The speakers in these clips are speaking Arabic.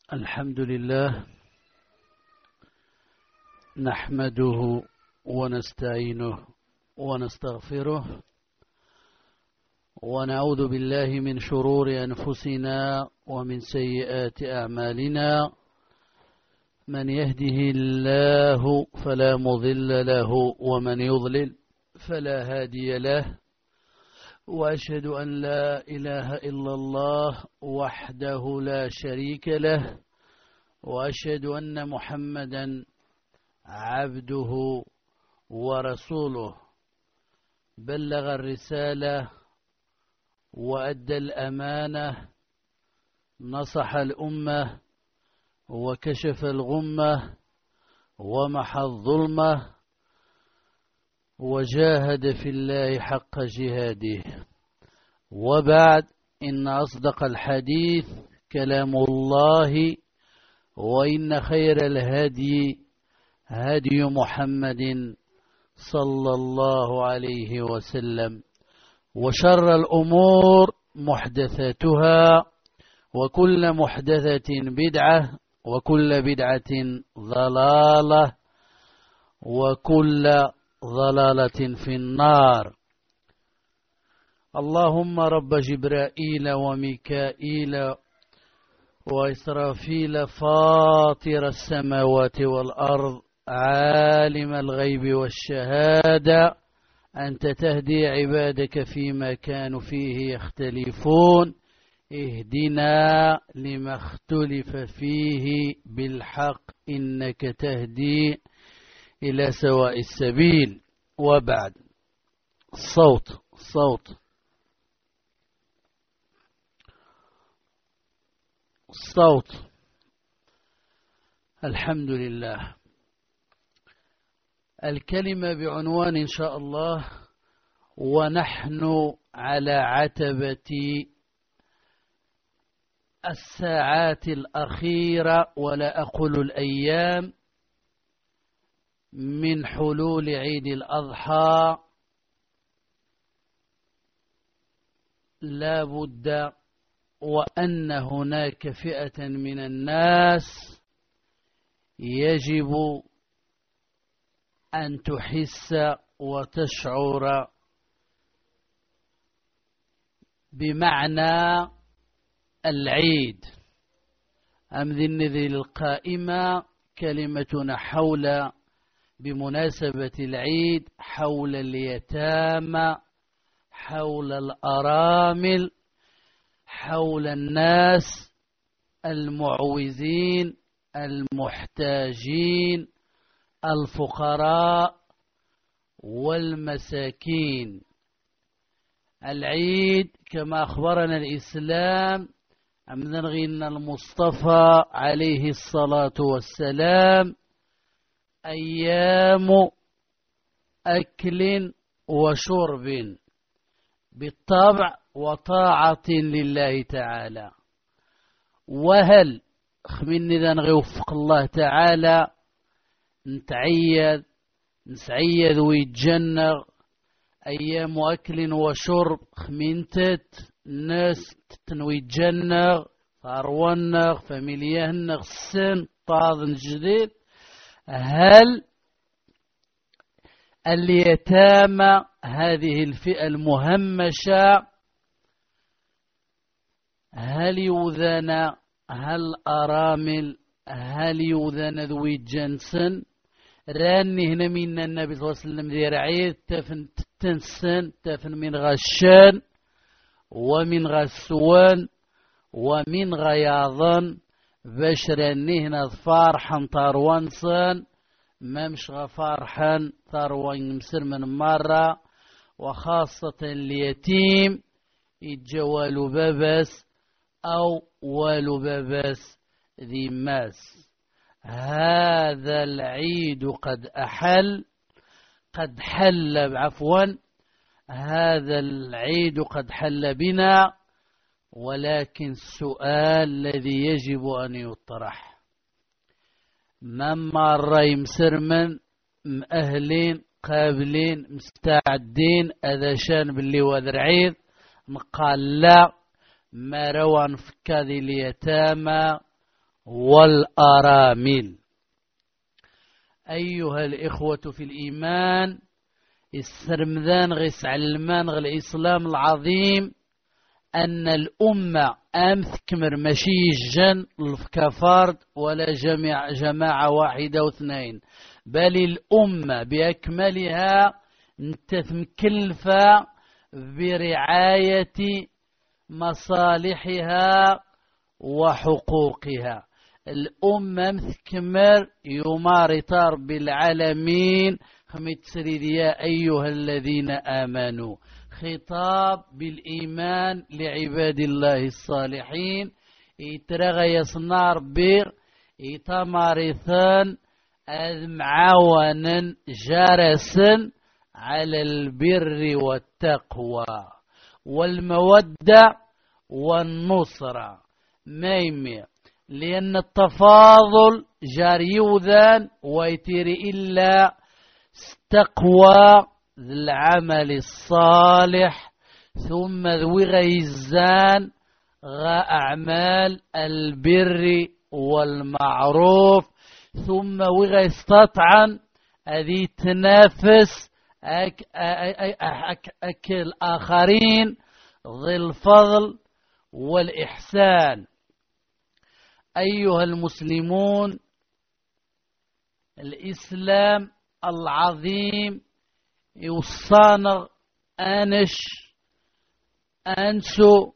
الحمد لله نحمده ونستعينه ونستغفره ونعوذ بالله من شرور أنفسنا ومن سيئات أعمالنا. من يهده الله فلا مضل له ومن يضلل فلا هادي له، وأشهد أن لا إله إلا الله وحده لا شريك له، وأشهد أن محمدا عبده ورسوله. بلغ الرسالة وأدى الأمانة، نصح الأمة وكشف الغمة ومحى الظلمة، وجاهد في الله حق جهاده. وبعد، إن أصدق الحديث كلام الله، وإن خير الهدي هدي محمد صلى الله عليه وسلم، وشر الأمور محدثاتها، وكل محدثة بدعة، وكل بدعة ضلالة، وكل ضلالة في النار. اللهم رب جبرائيل وميكائيل وإسرافيل فاطر السماوات والأرض، عالم الغيب والشهادة، أنت تهدي عبادك فيما كانوا فيه يختلفون. اهدنا لما اختلف فيه بالحق، إنك تهدي إلى سواء السبيل. وبعد، الصوت. الحمد لله. الكلمة بعنوان إن شاء الله: ونحن على عتبة الساعات الأخيرة، ولا أقول الأيام، من حلول عيد الأضحى. لا بد وأن هناك فئة من الناس يجب أن تحس وتشعر بمعنى العيد. أمذن ذي القائمة كلمتنا حول بمناسبة العيد حول اليتامى، حول الأرامل، حول الناس المعوزين المحتاجين الفقراء والمساكين. العيد كما أخبرنا الإسلام أن المصطفى عليه الصلاة والسلام أيام أكل وشرب بالطبع وطاعة لله تعالى. وهل خمين إذا نوفق الله تعالى نسعيد ويتجنغ أيام أكل وشرب خمينتت الناس تنويتجنغ فاروانغ فاميليهنغ السن طاذن جديد. هل اليتامى هذه الفئة المهمشة هل يوذن، هل أرامل، هل يوذن ذوي جنسن؟ راني هنا من النبي صلى الله عليه وسلم ذي رعيد تفن تنسن، تفن من غشان ومن غسوان ومن غياضن، باش راني هنا فرحا طاروانسن ممش غفارحا ثروان مسر من مرة. وخاصة اليتيم يتجوال بابس أو والو بابس ذي ماس. هذا العيد قد حل هذا العيد قد حل بنا، ولكن السؤال الذي يجب أن يطرح: مما الرأي مسر من مأهلين قابلين مستعدين أذا شان باللي وذرعيد نقال لا ما روى نفكا ذي اليتامى والأرامل. أيها الإخوة في الإيمان، السرمذان غيس علمان غ الإسلام العظيم أن الأمة أمثكمر ماشي الجن كفرد ولا جماعة واحدة واثنين، بل الأمة بأكملها مكلفة برعاية مصالحها وحقوقها. الأمة مثكمر يمارط رب العالمين خميت سريد يا أيها الذين آمنوا، خطاب بالإيمان لعباد الله الصالحين. يترغى يصنع ربير يتمارثان معاونا جارسا على البر والتقوى والمودة والنصرة ميمي، لأن التفاضل جاريوذان ويتيري إلا تقوى العمل الصالح، ثم ذوي غيزان أعمال البر والمعروف، ثم وغا يستطعن هذه تنافس الآخرين ذي الفضل والإحسان. أيها المسلمون، الإسلام العظيم يوصانا أنشو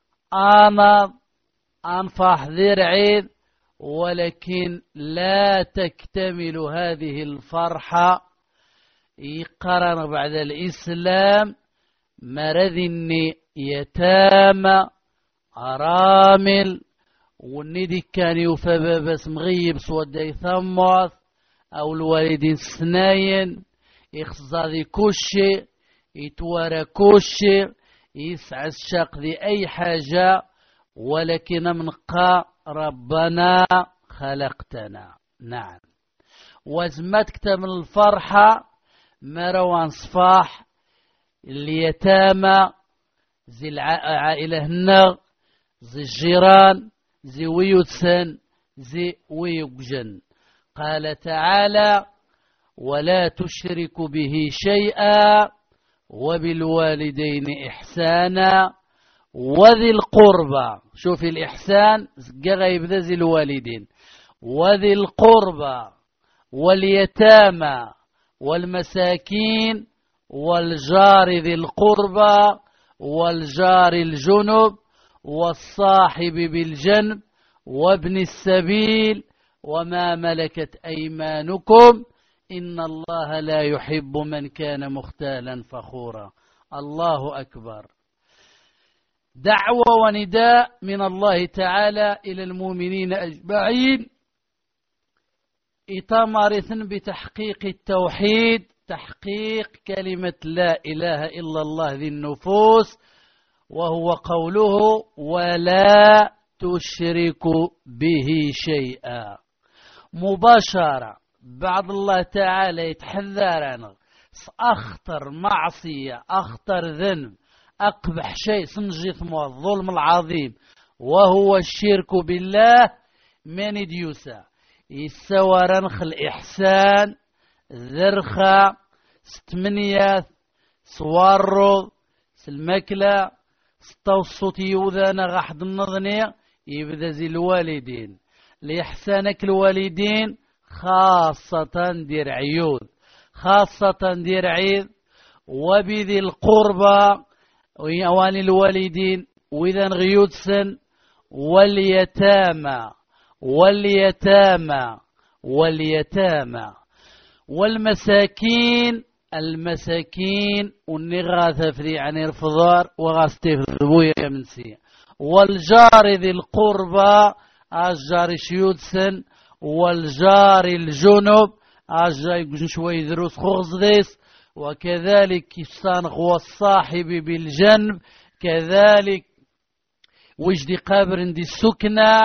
أنفح ذرعيد، ولكن لا تكتمل هذه الفرحة يقرن بعد الإسلام مرذني يتامى أرامل، والندي كان يوفى بس مغيب سودي ثمث أو الوالدين سناين يخصى كوشي يتوارى كوشي يسعى الشاق ذي أي حاجة، ولكن منقى ربنا خلقتنا. نعم، وزمت كتاب الفرحة مروان صفاح اليتامى زي العائلة هنا، زي الجيران، زي ويوتسن، زي ويوجن. قال تعالى: ولا تشرك به شيئا وبالوالدين إحسانا وذي القربى. شوف الإحسان يبدأ زي الوالدين، وذي القربى واليتامى والمساكين والجار ذي القربى والجار الجنب والصاحب بالجنب وابن السبيل وما ملكت أيمانكم إن الله لا يحب من كان مختالا فخورا. الله أكبر. دعوة ونداء من الله تعالى إلى المؤمنين أجمعين إتمارثن بتحقيق التوحيد، تحقيق كلمة لا إله إلا الله ذي النفوس، وهو قوله: ولا تشرك به شيئا. مباشرة بعد الله تعالى يتحذرنا أخطر معصية، أخطر ذنب، أقبح شيء سنجثم الظلم العظيم، وهو الشرك بالله. من ديوسا يسوى رنخ الإحسان ذرخة ستمنياث سوارو سلمكلة ستوسط يوذانا غحد النظنية يبدأ زي الوالدين لإحسانك الوالدين، خاصة دير عيود، خاصة دير عيد، وبذي القربى وأوان الوالدين وإذا غيود سن واليتامى واليتامى واليتامى والمساكين، المساكين والنغاثة في عن الفضار وغاستي في البوية منسية، والجار ذي القربى الجار شيودسن، والجار الجنوب الجار شوي دروس خغزديس، وكذلك يستانغ والصاحب بالجنب، كذلك وجدي قابر دي السكنة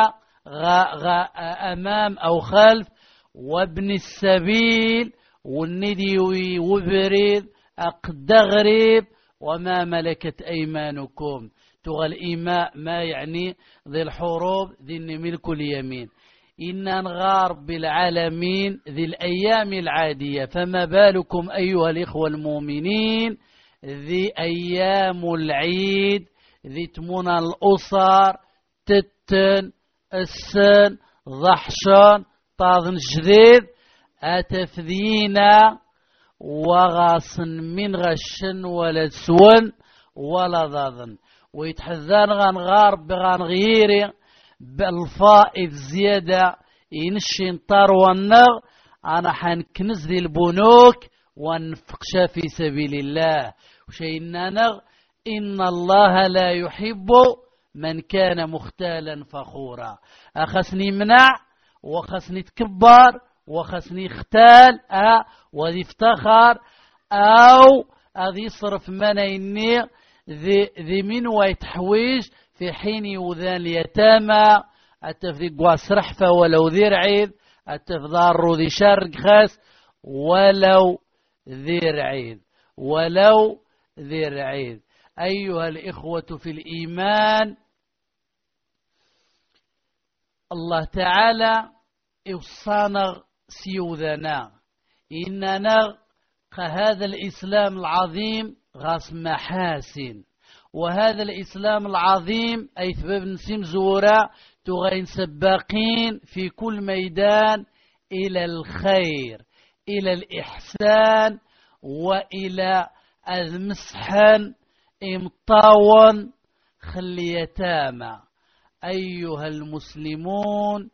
أمام أو خلف، وابن السبيل والندي وبريد أقدغريب، وما ملكت أيمانكم. تغى الإيماء ما يعني ذي الحروب ذي ملك اليمين. إن نغار بالعالمين ذي الأيام العادية، فما بالكم أيها الإخوة المؤمنين ذي أيام العيد ذي تمون الأسر تتن السن ضحشان طاذن جديد أتفذينا وغاصن من غشن ولا سون ولا ضاذن ويتحذان غنغار بغنغيري بالفائض زيادة ينشي نطار والنغ أنا حنكنز ذي البنوك ونفقش في سبيل الله وشينا نغ إن الله لا يحب من كان مختالا فخورا. أخسني منع وخسني تكبر وخسني اختال وذي افتخر أو أذي يصرف منيني ذي من ويتحويج في حين يوذان اليتامى التفذي قواس رحفة ولو ذي رعيد التفضار ذي شرق خاس ولو ذي رعيد ولو ذي رعيد. أيها الإخوة في الإيمان الله تعالى يوصانا سيوذنا إننا هذا الإسلام العظيم غاس محاسن، وهذا الإسلام العظيم أي ثباب نسيم زورا تغين سباقين في كل ميدان إلى الخير إلى الإحسان وإلى المسحن امطاون خليتاما. أيها المسلمون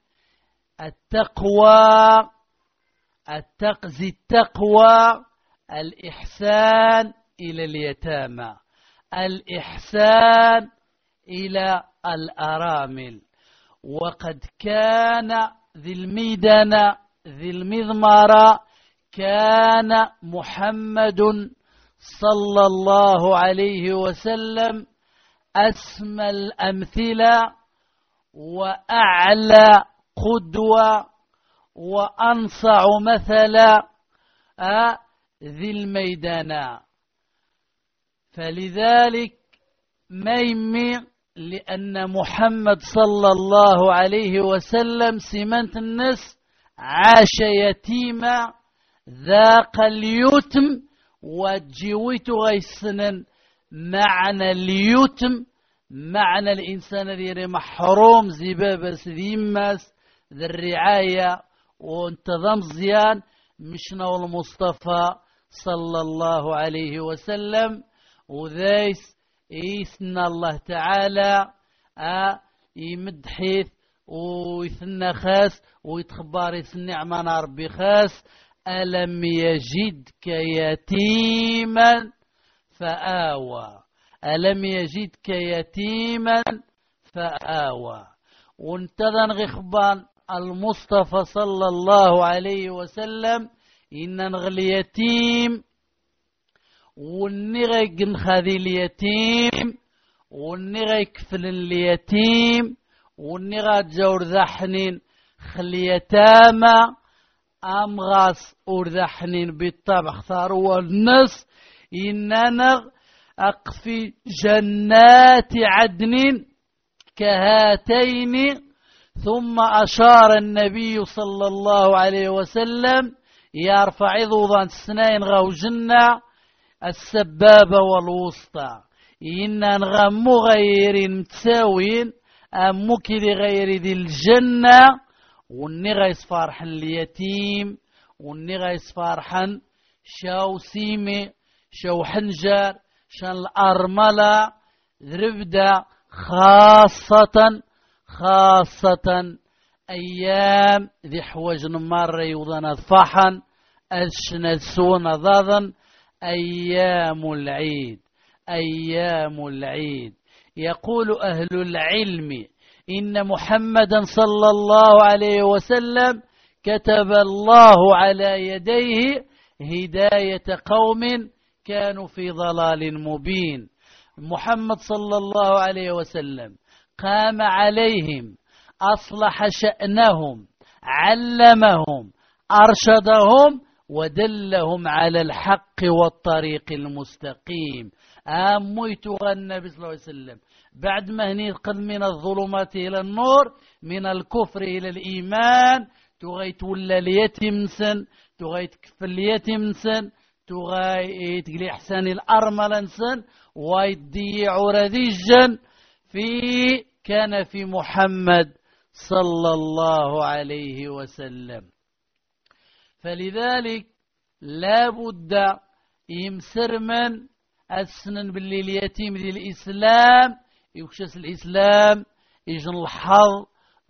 التقوى التقوى الإحسان إلى اليتامى، الإحسان إلى الأرامل. وقد كان ذي الميدان ذي المضمرة كان محمد صلى الله عليه وسلم أسمى الأمثلة وأعلى قدوة وأنصع مثلا ذي الميدان. فلذلك ميمي لأن محمد صلى الله عليه وسلم سمنت الناس عاش يتيما ذاق اليتم وجويت غيسنا معنى اليتم معنى الإنسان ذي محروم زبابس ذيماس ذي الرعاية وانتظام زيان مشنا المصطفى صلى الله عليه وسلم وذيس إيثنا الله تعالى يمد حيث ويثنى خاس ويتخبار يثنى عمان ربي خاس ألم يجدك يتيما فآوى ألم يجدك يتيما فآوى. وانتظن غخبان المصطفى صلى الله عليه وسلم إن نغلي يتيم ونغي نخذي اليتيم ونغي كفل اليتيم ونغي جور ذحنين خليتاما أمغاس أرذحنين بالطبع ثروة النص إننا أقفي جنات عدن كهاتين. ثم أشار النبي صلى الله عليه وسلم يرفع ضوضان السنين غو جنة السبابة والوسطى إننا نغم غير متساوين أمك لغير ذي الجنة ونغا يصفارحن اليتيم ونغا يصفارحن شاو سيمي شاو حنجر شان الأرملة ذربدا خاصة أيام ذي حوج نمر يوضنا ضفحا أشنا سونا ضاضا أيام العيد. يقول أهل العلم إن محمدا صلى الله عليه وسلم كتب الله على يديه هداية قوم كانوا في ضلال مبين. محمد صلى الله عليه وسلم قام عليهم أصلح شأنهم علمهم أرشدهم ودلهم على الحق والطريق المستقيم. أميت النبي صلى الله عليه وسلم بعد ما هني قد من الظلمات إلى النور، من الكفر إلى الإيمان، تغيت ولا اليتيم سن، تغيت كفل اليتيم سن، تغيت قلي أحسن الأرمل سن، ويضيع رذيجا كان في محمد صلى الله عليه وسلم. فلذلك لا بد يمسر من السنن باللي اليتيم ذي الإسلام يكشس الإسلام يجن الحظ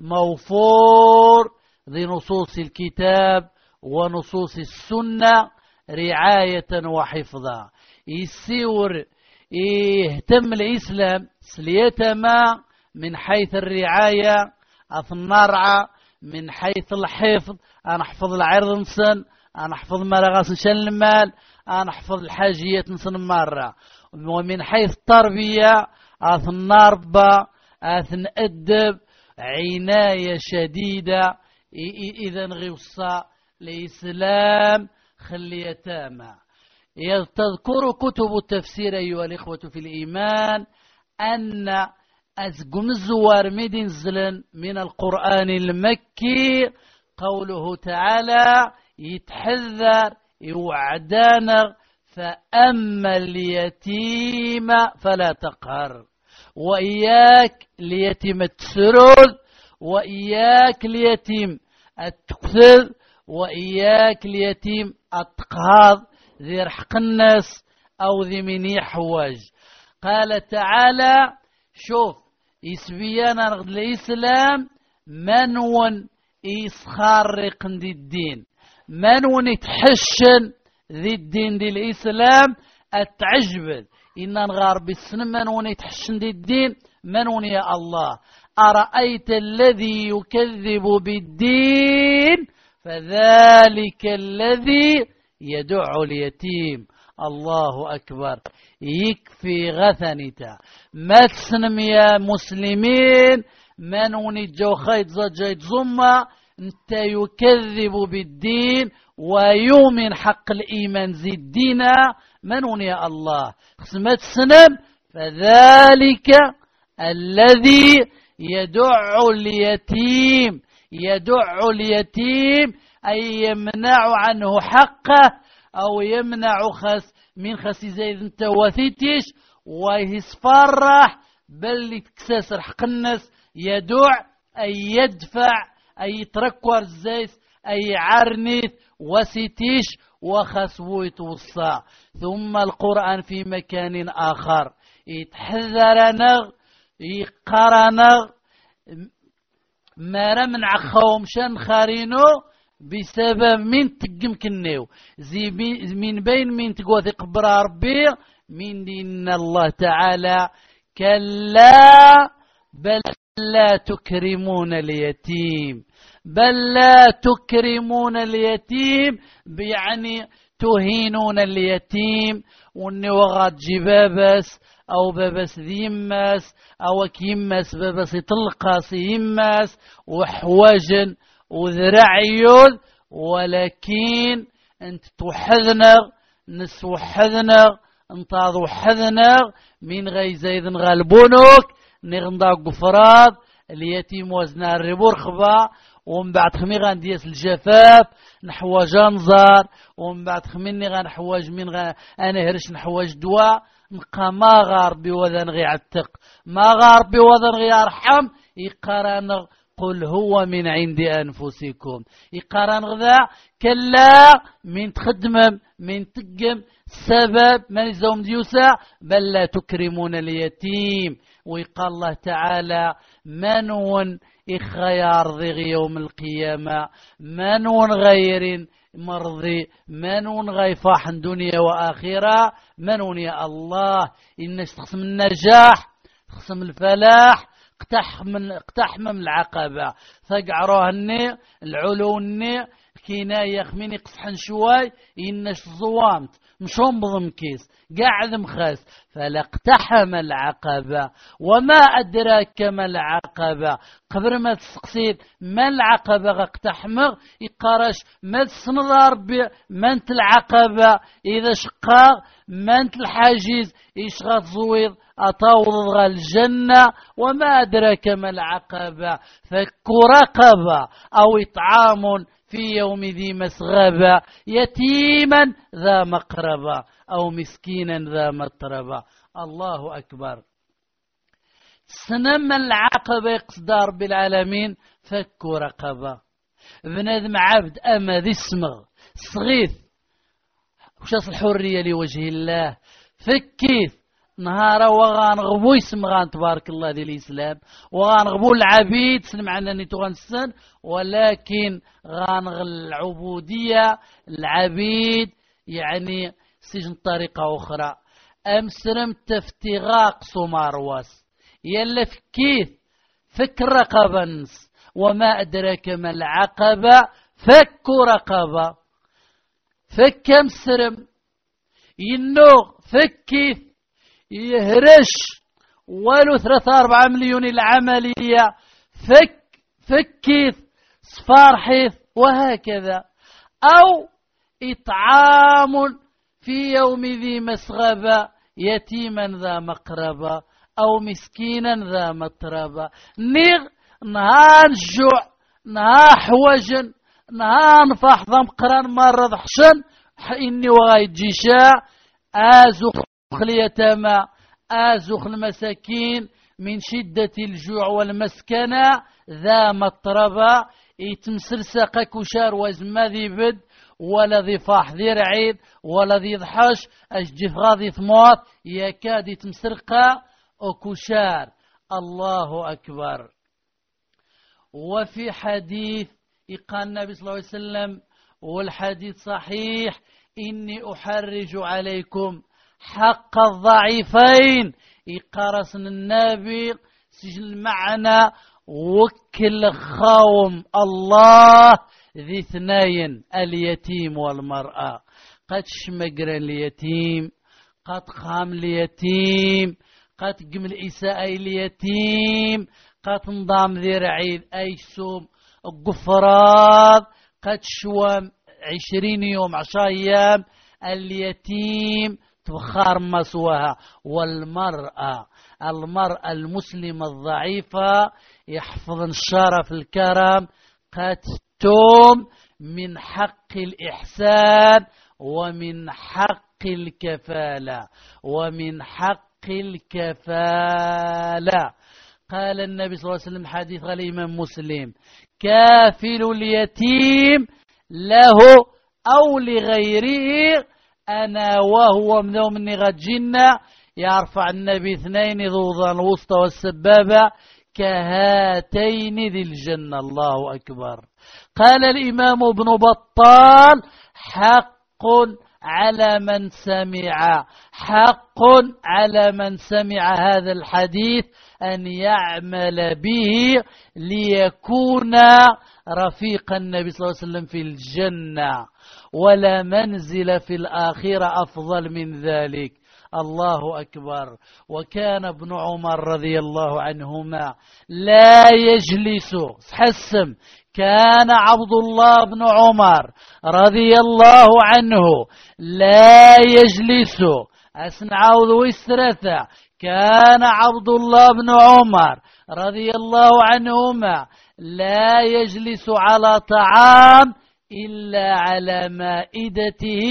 موفور ذي نصوص الكتاب ونصوص السنة رعاية وحفظا. يسيور يهتم الإسلام سليتما من حيث الرعاية أثنرعى، من حيث الحفظ أنا أحفظ العرض نسن، أنا أحفظ مرغاس نشان المال، أنا أحفظ الحاجية نسن مرة. ومن حيث التربية أثنربى أثنأدب عناية شديدة. إذا غوصة الإسلام خليتاما. تذكر كتب التفسير أيها الإخوة في الإيمان أن أزقم الزوار مدنزلا من القرآن المكي قوله تعالى يتحذر يوعدانا فأما اليتيم فلا تقهر، وإياك اليتيم التسرل، وإياك اليتيم التكثر، وإياك اليتيم التقهض ذي رحق الناس أو ذي من يحوج. قال تعالى شوف يسبيانا نغد الإسلام منون يسخرق ذي الدين، منون يتحشن ذي الدين ذي الإسلام أتعجبد إن نغار بالسن منون يتحشن ذي الدين منون يا الله. أرأيت الذي يكذب بالدين فذلك الذي يدع اليتيم. الله أكبر. يكفي غثنتا ما تسنم يا مسلمين منون الجو خيط زجيت زمة انت يكذب بالدين ويؤمن حق الإيمان زي الدين منون يا الله. خصمت سنم فذلك الذي يدع اليتيم، يدع اليتيم أي يمنع عنه حقه أو يمنع من خس زيد انت وثيتش ويسفرح بل يتكسر حق الناس. يدع أي يدفع أي يتركور الزيت أي عرنيت وسيتيش وخسوه يتوصى. ثم القرآن في مكان آخر يتحذرنا يقرنا ما رمن عخوم شان خارينو بسبب من تقم كنيو زي من بين من تقوى قبر ربي من دين الله تعالى كلا بل لا تكرمون اليتيم، بل لا تكرمون اليتيم يعني تهينون اليتيم. واني وغاد جبابس أو بابس ذيماس أو كيماس بابس يطلقاس يماس وحواجن وذرعيول، ولكن انت توحذنا نسوحذنا انتظ وحذنا من غي زيد غالبونك نغنضا قفراد اليتيم وزنا الربور خبا. ومن بعد خميغان دياس الجفاف نحواج انظار، ومن بعد خميني غنحواج من انا هرش نحواج دواء نقا ما غاربي وذن غي عتق ما غاربي وذن غي ارحم. يقارن قل هو من عند أنفسكم. يقارن غذا كلا من تخدم من تقم سبب من الزوم ديوسا بل لا تكرمون اليتيم. ويقال الله تعالى منون إخيار ذي يوم القيامة منون غير مرضي منون غيفاح دنيا وآخرة منون يا الله. إنش تقسم النجاح تقسم الفلاح اقتحم من العقبة ثقعروهني العلوني كناية خميني قصحن شواي إنش زوامت مشون بضمكيس قاعد مخاس فلاقتحم العقبة. وما أدراك ما العقبة قبل ما تسقسيد ما العقبة اقتحمغ يقارش ما تسنضار من العقبة إذا شقاغ مانت الحاجز إيش غتزويض أتوض الجنة. وما أدراك ما العقبة، فك رقبة أو إطعام في يوم ذي مسغبة، يتيما ذا مقربة أو مسكينا ذا متربة. الله أكبر. سنما العقبة يقصد رب العالمين فك رقبة. بنادم عبد أما ذي السمغ صغيث وشاس الحرية لوجه الله فكيث نهار وغانغبو يسمغان تبارك الله ذي الإسلام وغانغبو العبيد سلم عنني تغنسن، ولكن غانغ العبودية العبيد يعني سجن طريقة أخرى. أمسرم تفتغاق سمارواس يلا فكيث فك رقبة نس. وما أدراك ما العقبة فك رقبة. فك مسرم ينوغ فكيث يهرش ولو 3-4 مليون العملية فكيث صفارحيث وهكذا. أو إطعام في يوم ذي مسغبة يتيما ذا مقربة أو مسكينا ذا متربة. نهار الجوع نهار حوجن نهار نفح ضمقران مرض حشن إني وغايد جيشاء آزخ اليتامى آزخ المساكين من شدة الجوع والمسكنة ذا مطربة يتمسلسق كشار وزما ذي بد ولا ذي فاح ذي رعيد ولا ذي ضحش أجدف غاضي ثموت يكاد يتمسرق وكشار. الله أكبر. وفي حديث قال النبي صلى الله عليه وسلم والحديث صحيح: إني أحرج عليكم حق الضعيفين. يقارسن النبي سجل المعنى وكل خاوم الله ذي اثنين اليتيم والمرأة. قد شمقر اليتيم قد خام اليتيم قد قمل إساء اليتيم قد نظام ذي رعيد أيسوم قفراض قد شوام 20 يوم 10 أيام اليتيم تبخار مسواها. والمرأة المسلمة الضعيفة يحفظ الشرف الكرم قد توم من حق الإحسان ومن حق الكفالة قال النبي صلى الله عليه وسلم حديث الإمام مسلم: كافل اليتيم له أو لغيره أنا وهو مني غد جنة. يرفع النبي 2 ذوضا الوسطى والسبابة كهاتين ذي الجنة. الله أكبر. قال الإمام ابن بطال: حق على من سمع هذا الحديث أن يعمل به ليكون رفيق النبي صلى الله عليه وسلم في الجنة، ولا منزل في الآخرة أفضل من ذلك. الله أكبر. وكان ابن عمر رضي الله عنهما لا يجلس حسم. كان عبد الله بن عمر رضي الله عنه لا يجلس أسنعوذ ويسترثى. كان عبد الله بن عمر رضي الله عنهما لا يجلس على طعام إلا على مائدته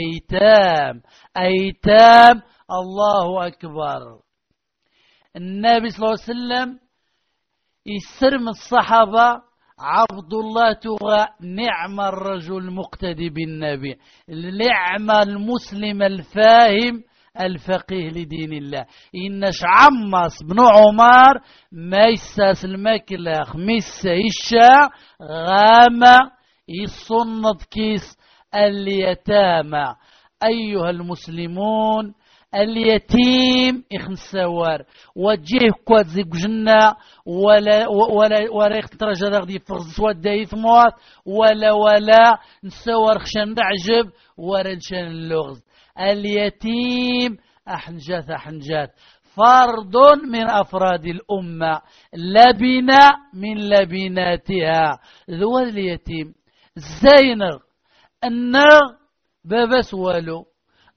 أيتام. الله أكبر. النبي صلى الله عليه وسلم يسرم الصحابة: عبد الله تغى نعم الرجل المقتدي بالنبي، نعم المسلم الفاهم الفقيه لدين الله. إنش عمص بن عمر ما يساس الماكلاخ ميسا يشا غاما يصند كيس اليتامى. أيها المسلمون، اليتيم يخنسوار وجيه كوات زيق جنة ولا يخترج غادي يفغز سواد دايث موات ولا نسوار خشان دعجب ولا نشان اللغز. اليتيم أحنجات فرد من أفراد الأمة، لبنة من لبناتها. ذو اليتيم زينغ النغ بابا سوالو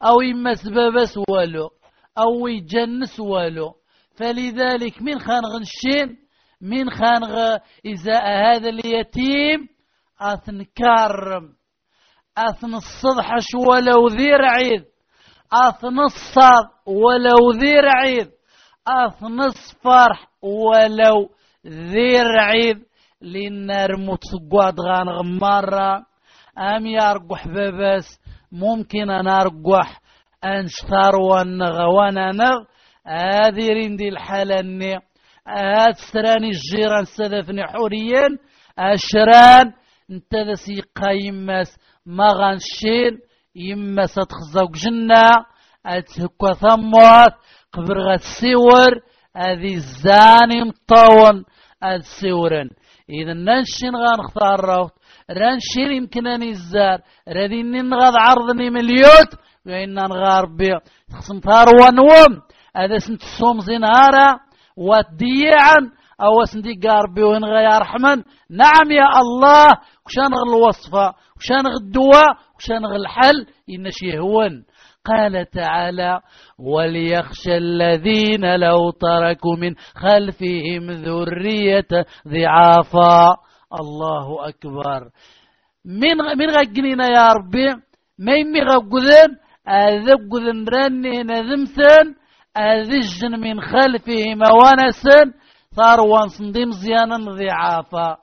أو إما سبابس والو أو يجنس والو. فلذلك من خان غنشين من خان إزاء هذا اليتيم أثن كارم أثن الصدحش ولو ذي رعيد أثن الصاد ولو ذي رعيد أثن الصفرح ولو ذي رعيد للنار متسقواد غان غمارة أم يارقح ببس ممكن أن أرقح أنشثر ونغوانا نغ هذه رندي الحالة أسراني الجيران سدفني حوريا أشران انت ذا سيقا يماس ما غنشين يماس تخزوك جنة أتهكوا ثموات قبر غتسيور هذه الزاني مطاون السيورن إذا ننشين غنختار روت رانشين يمكن أن يزار راديني نغاد عرضني مليوت وإن نغار بي تخصم ثاروا نوم هذا سنت الصوم زنهارا وديعا أو سنتي قاربي وين غيا رحمن. نعم يا الله وشان غل الوصفة وشان غل الدواء وشان غل الحل إنش يهون. قال تعالى وليخشى الذين لو تركوا من خلفهم ذرية ضعافا. الله أكبر. من غقنينا يا ربي ما يمي غقذن أذقذن رني نذمثن أذجن من خلفهم ونسن ثاروا صنديم زيانا ضعافا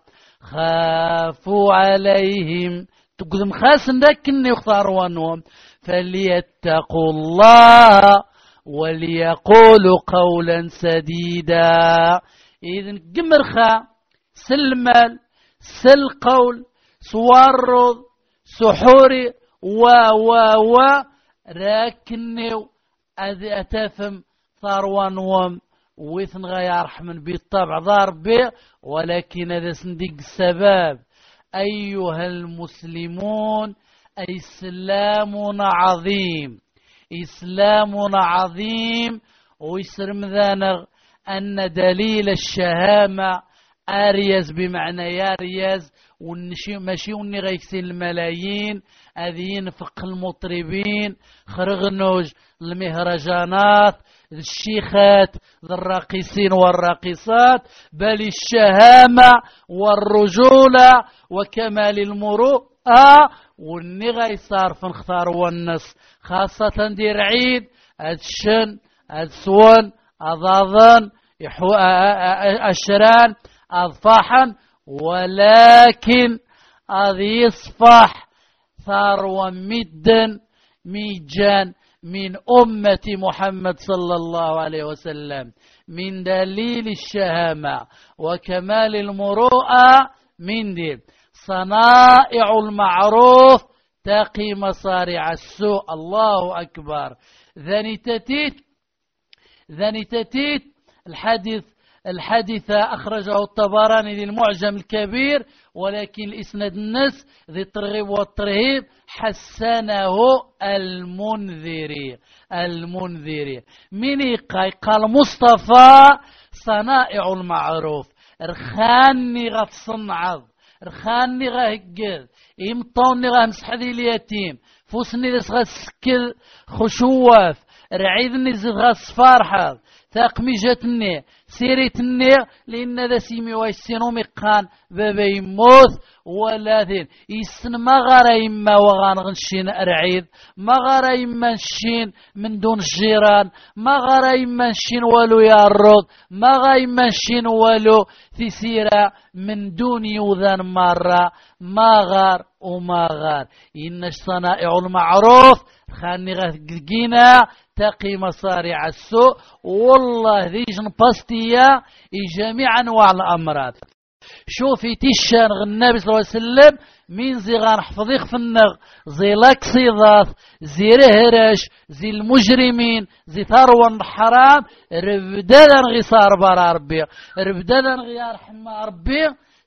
خافوا عليهم تقدم خاسن لكني يختاروا أنهم فليتقوا الله وليقولوا قولا سديدا. إذن قمرخا سلمال سل قول سوارض سحوري و راكنيو أذي أتفهم ثاروان وم ويثن غير رحمن بالطبع ضاربي ولكن هذا صنديق السبب. أيها المسلمون إسلام عظيم إسلام عظيم ويسرم ذانغ أن دليل الشهامة أريز بمعنى ياريز ماشي وني غيكسين الملايين هذه ينفق المطربين خرغنوج المهرجانات الشيخات الراقصين والراقصات بل الشهامة والرجولة وكمال المروءة وني غيصار فنختار والنص خاصة دير عيد الشن السون أضاضن أشران أضفاحا ولكن أذي يصفح ثروة مدا ميجان من أمة محمد صلى الله عليه وسلم من دليل الشهامة وكمال المروءة من دي صنائع المعروف تقي مصارع السوء. الله أكبر. ذني تتيت الحديث أخرجه الطبراني للمعجم الكبير ولكن الإسناد النس ذي الترغيب والترهيب حسنه المنذري من قال مصطفى صنائع المعروف رخاني غتصنعض رخاني غهقل إمطوني غمسح ذي اليتيم فوسني ذس غسكل خشواف رعيدني زد غصفارحض تاقميجتني سيريتني لأن ذا سيمي ويسينو مقان بابا يموت ولا ذين يسن ما غارا يما وغان غنشين أرعيد ما غارا يما نشين من دون الجيران ما غارا يما نشين والو يارض ما غارا يما نشين والو في سيرة من دون يوذان مرة ما غار وما غار إنش صنائع المعروف خاني غثقينا تقي مصارع السوء والله ذي جنبستيا جميع أنواع الأمراض. شوفي تيشان النبي صلى الله عليه وسلم مين زي غنحفظيخ في النغ زي لاكسيضاث زي رهرش زي المجرمين زي ثروة الحرام ربدادا غي صار برا ربي ربدادا غي يرحم ربي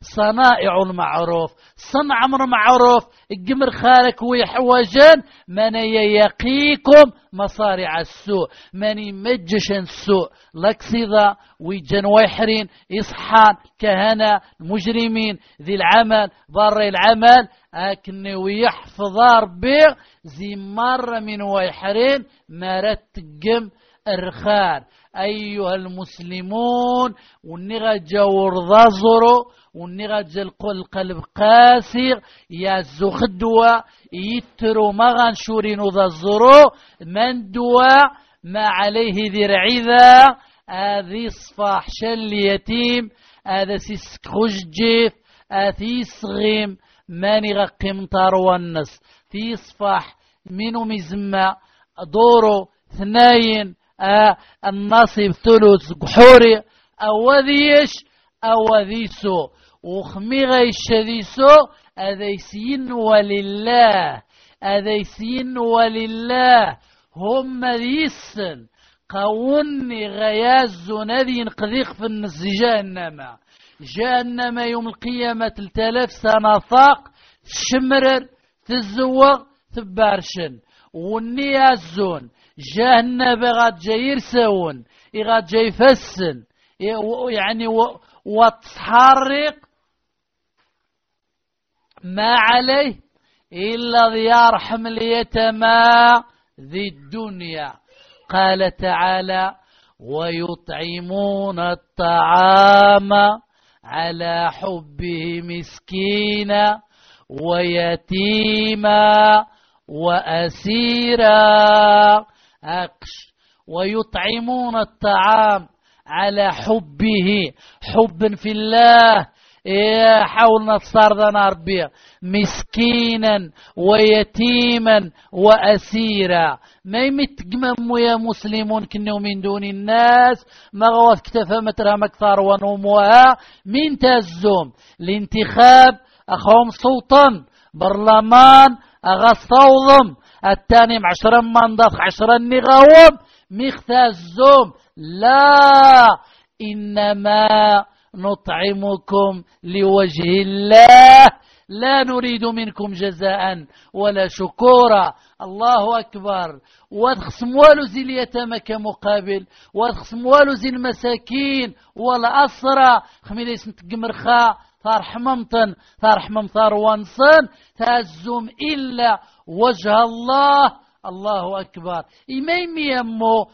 صنائع المعروف صنع أمر معروف الجمر خالك ويحوجن من يقيكم مصارع السوء من يمجش السوء لكسيضا ويجن ويحرين إصحان كهنة المجرمين ذي العمل بر العمل أكن ويحفظ ربي زي مرة من ويحرين مرتقم الرخان أيها المسلمون ونغا جور ضازرو ونغا القلب قاسر يا زخدوا يترو مغان شورين ضازرو من دوا ما عليه ذي رعيذا هذه صفاح شل يتيم هذا سيسك خجيف هذه صغيم ماني غقيم طارونس في صفاح منو مزمة دورو ثنين النصيب ثلث قحوري أوذيش أوذيسو وخمي غيش ذيسو أذيسين ولله أذيسين ولله هم ذيسن قوني غياز نذي قذيق في النس جهنم يوم القيامة 3000 سنة ثاق شمرر تزوغ تبارشن والنيازون جهنم غاد جاي يرسون غاد جاي يفسن يعني وتحرق ما عليه إلا ذيار حمل اليتامى ذي الدنيا. قال تعالى ويطعمون الطعام على حبه مسكينا ويتيما وأسيرا ويطعمون الطعام على حبه حب في الله حاولنا تصاردنا ربي مسكينا ويتيما وأسيرا ما يمتقمم يا مسلمون كنوا من دون الناس ما غوث كتفا مترها مكثار ونوموها من تزوم الانتخاب أخوهم سلطان برلمان أغصوضم الثاني 10 منضف 10 نغاوم مختازوم لا إنما نطعمكم لوجه الله لا نريد منكم جزاء ولا شكورا. الله أكبر. وادخصم والو زي اليتامى كمقابل وادخصم والو زي المساكين ولا أسرى خميلي سنتقمرخا ثار ممطن ثار ممطار وانصن تهزم إلا وجه الله. الله أكبر. إمام يمو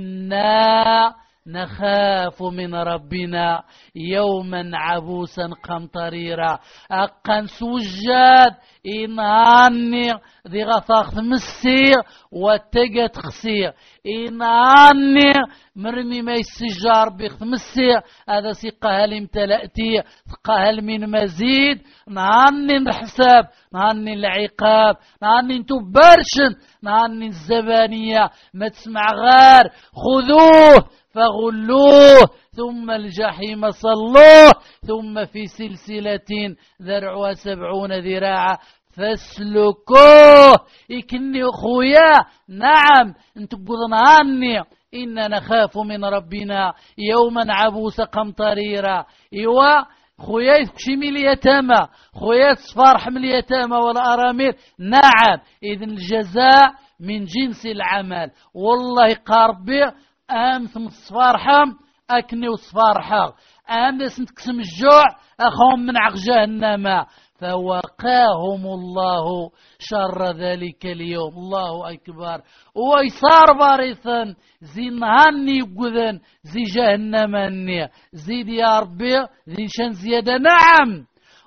إنا نخاف من ربنا يوما عبوسا قمطريرا أقن سجاد إناني ذي غفاق مسير واتقت خسير إناني مرمي ما يسجار بيخ مسير هذا سيقهل امتلأتي قهل من مزيد نعني الحساب نعني العقاب نعني انتو برشن نعني الزبانية ما تسمع غار خذوه فغلوه ثم الجحيم صلوه ثم في سلسلة ذرعها 70 ذراعا فاسلكوه. إكني أخويا نعم انتو قضنا عني إنا نخاف من ربنا يوما عبوس قمطريرا. إيوا خويا يفكشمي اليتامى خويا صفار حمل اليتامى والأرامل نعم إذن الجزاء من جنس العمل. والله قاربي ثم الصفار حم أكني وصفار حق داس نتقسم الجوع أخوهم من عق جهنم فوقاهم الله شر ذلك اليوم. الله أكبر. ويصار بارثا زي نهاني يقذن زي جهنم النية زيد يا ربي زي شان زيادة نعم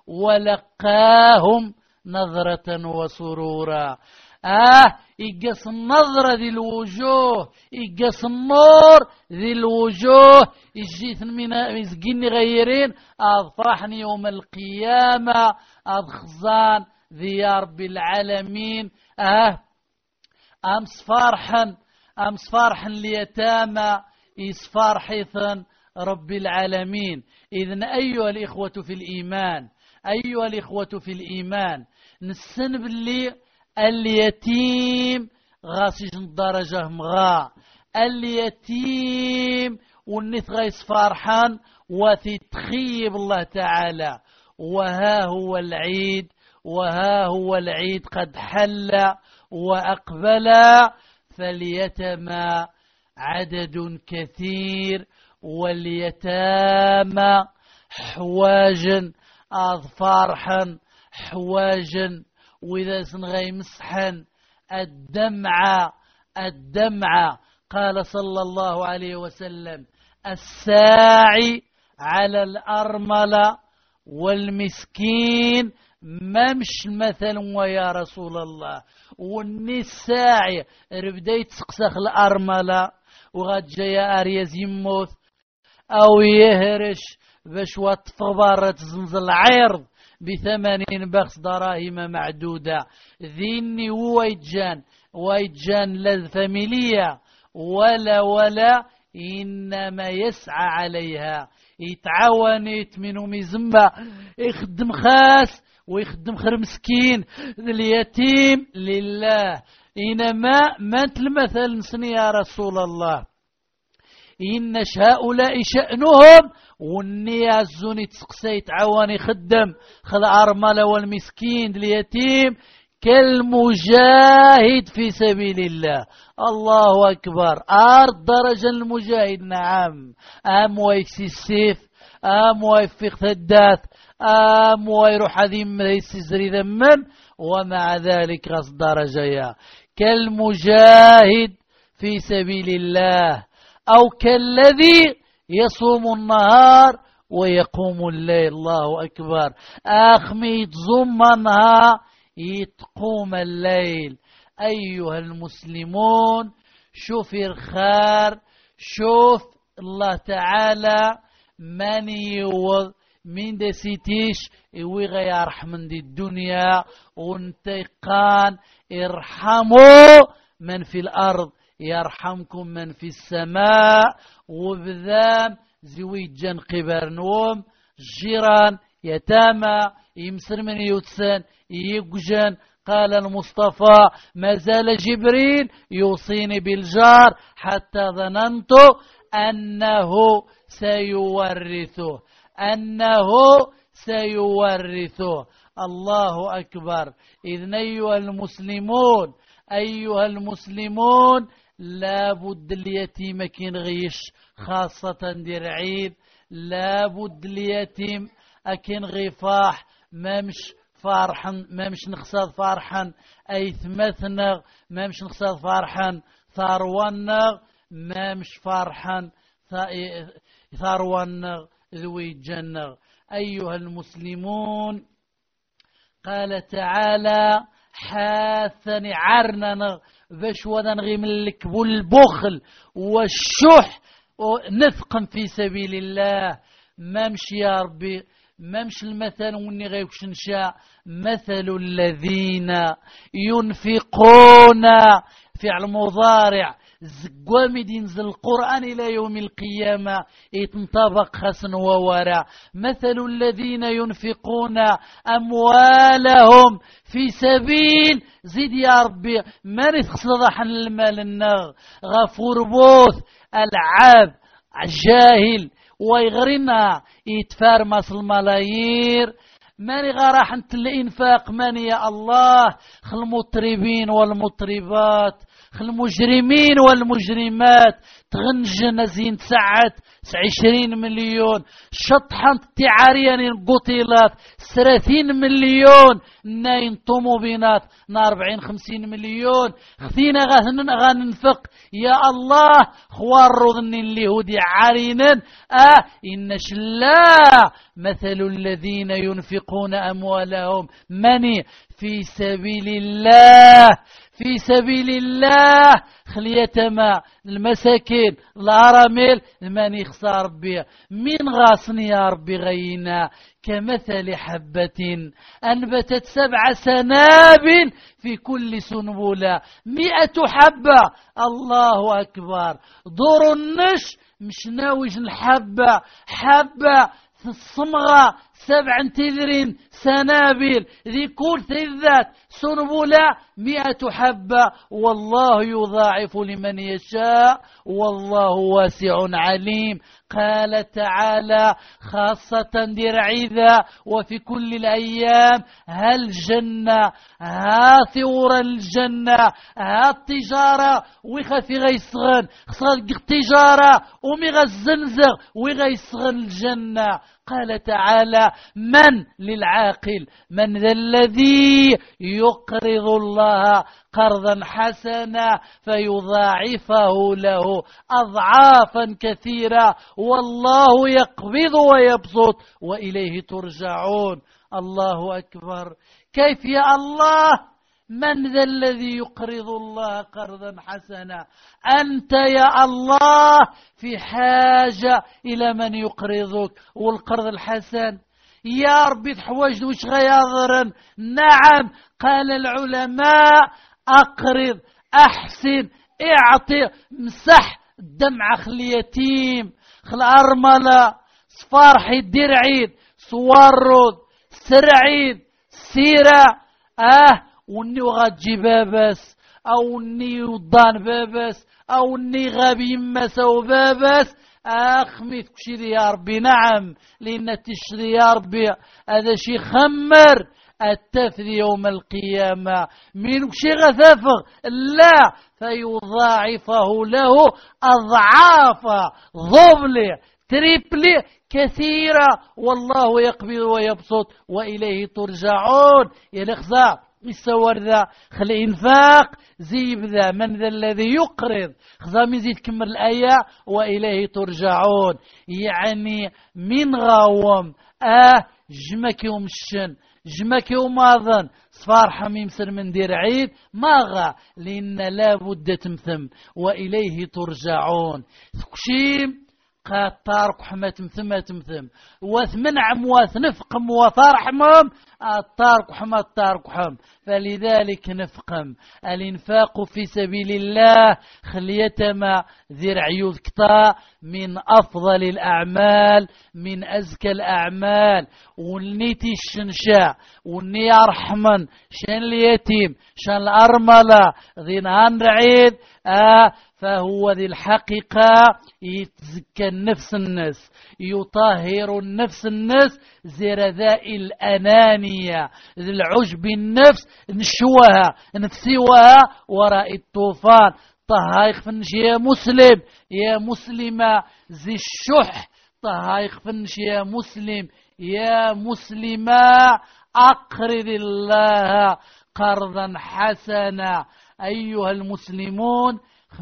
ولقاهم نظرة وسرورا. يقص النظرة ذي الوجوه يقص النور ذي الوجوه يجيث من يزقيني غيرين أضفرحني يوم القيامة أضخزان ذي يا رب العالمين. أمس فرحا ليتامى إصفار حيثا رب العالمين. إذن أيها الإخوة في الإيمان نسن باللي اليتيم غاسج درجة مغا اليتيم والنث غيس فرحان وتتخيب الله تعالى وها هو العيد، وها هو العيد قد حل وأقبل، فاليتامى عدد كثير، واليتامى حواجا أظفارحا حواجا، وإذا سنغي مسحا الدمع قال صلى الله عليه وسلم: الساعي على الأرملة والمسكين ممش مثل ويا رسول الله. والنساعي ربديت سقسخ الأرملة وغاد جايا أريز يموت أو يهرش باش واتفبارت زنزل عرض ب80 بخس دراهم معدودة. ذيني ويتجان لا فاميليا ولا إنما يسعى عليها، يتعاونيت منهم يزمى يخدم خاس ويخدم خير مسكين اليتيم لله. إنما ما المثل نسني يا رسول الله إن هؤلاء شأنهم والنية الزوني تسقسيت عواني خدم خذ أرملة والمسكين اليتيم كالمجاهد في سبيل الله. الله أكبر. أرض درجة المجاهد. نعم، ويكسي السيف، ويفق الداث، ويروح هذيم يسزري ذمن، ومع ذلك غص درجة كالمجاهد في سبيل الله، أو كالذي يصوم النهار ويقوم الليل. الله أكبر. أخمي ضمنها يتقوم الليل. أيها المسلمون، شوف الخير، شوف الله تعالى من يوض من دسيتيش ويغا يرحم من دي الدنيا وانتقان. ارحموا من في الأرض يرحمكم من في السماء. وبذام زويد جن قبر نوم جيران يتامى يمسر من يوتسن يقجن. قال المصطفى: ما زال جبريل يوصيني بالجار حتى ظننت أنه سيورثه، أنه سيورثه. الله أكبر. إذن أيها المسلمون لا بد اليتيم كين غيش خاصة دير عيد، لا بد اليتيم أكين غفاح ممش فرحا، ممش نقصد فرحا أي ثمثنغ، ممش نقصد فرحا ثروانغ، ممش فرحا ثروانغ ذوي جنغ. أيها المسلمون، قال تعالى: حاثني عرنا باش ودنغي من الكب والبخل والشح نثقا في سبيل الله. ممشي يا ربي، ممشي المثل وني غيوكش نشاء مثل الذين ينفقون فعل مضارع زقوامي ينزل القرآن إلى يوم القيامة يتنطبق خسن وورع. مثل الذين ينفقون أموالهم في سبيل زيد يا ربي ما نثخص ضحن المال النغ غفور بوث العاب جاهل ويغرنا يتفارمس الملايير. ماني غراح انت الانفاق ماني يا الله خل المطربين والمطربات، خل المجرمين والمجرمات تغنجن زين سعت 20 مليون شطحن تعاريان قتيلات 30 مليون ناين طموبينات 40-50 مليون خذينا غننفق يا الله خوار رضن اليهودي عارينا. إن شلا مثل الذين ينفقون أموالهم مني في سبيل الله، في سبيل الله خليتما المساكين الأرامل من يخسر بها من غاصني يا ربي غينا كمثل حبة أنبتت 7 سنابل في كل سنبلة 100 حبة. الله أكبر. دور النش مش ناوج الحبة، حبة الصمغة 7 تذرين سنابل ذي كل ذات سنبلة 100 حبة. والله يضاعف لمن يشاء والله واسع عليم. قال تعالى خاصة دير عيذا وفي كل الأيام ها الجنة ها ثور الجنة ها التجارة ويخافي غيسغن خصال التجارة ومي غزنزغ ويغيسغن الجنة. قال تعالى من للعاقل من ذا الذي يقرض الله قرضا حسنا فيضاعفه له أضعافا كثيرة والله يقبض ويبسط وإليه ترجعون. الله أكبر. كيف يا الله؟ من ذا الذي يقرض الله قرضا حسنا؟ أنت يا الله في حاجة إلى من يقرضك والقرض الحسن يا ربي تحوج وش غيظرن. نعم قال العلماء أقرض أحسن اعطي مسح دمع خل يتيم خل أرملة صفارحي دير عيد صورد سرعيد سيرة وني وغاتجي بابس او ني وضان بابس او ني غبي مسا بابس اخمي تكشري يا ربي. نعم لان تشري يا ربي هذا شي خمر التفذ يوم القيامة من شي غثافغ لا فيضاعفه له أضعاف ضبل تريبلي كثيرة والله يقبض ويبسط وإليه ترجعون. يا الأخزاء يسور ذا خلي إنفاق زي بذا من ذا الذي يقرض خزام يزيد كمل الآية وإليه ترجعون. يعني من غاوم جمك يوم الشن جمك يوم أظن صفار حميم سر من دير عيد ماغا لأن لا بد تمثم وإليه ترجعون. ثكشيم قاطارك حما تمثم وثمن عمواث نفقم وفرحمهم الطارق حما الطارق حم. فلذلك نفقم الانفاق في سبيل الله خليتما ذي عيوذ كتا من أفضل الأعمال من أزكى الأعمال. ونيتي الشنشاء وني أرحمن شان اليتيم شان الأرملة ذي نهان رعيد فهو ذي الحقيقة يتزكى النفس الناس يطهر النفس الناس زرذاء الأنانية ذي العجب النفس نشوها نفسيوها وراء الطوفان. طهايق فنش يا مسلم يا مسلمة زي الشح طهايق فنش يا مسلم يا مسلمة أقرض الله قرضا حسنا. أيها المسلمون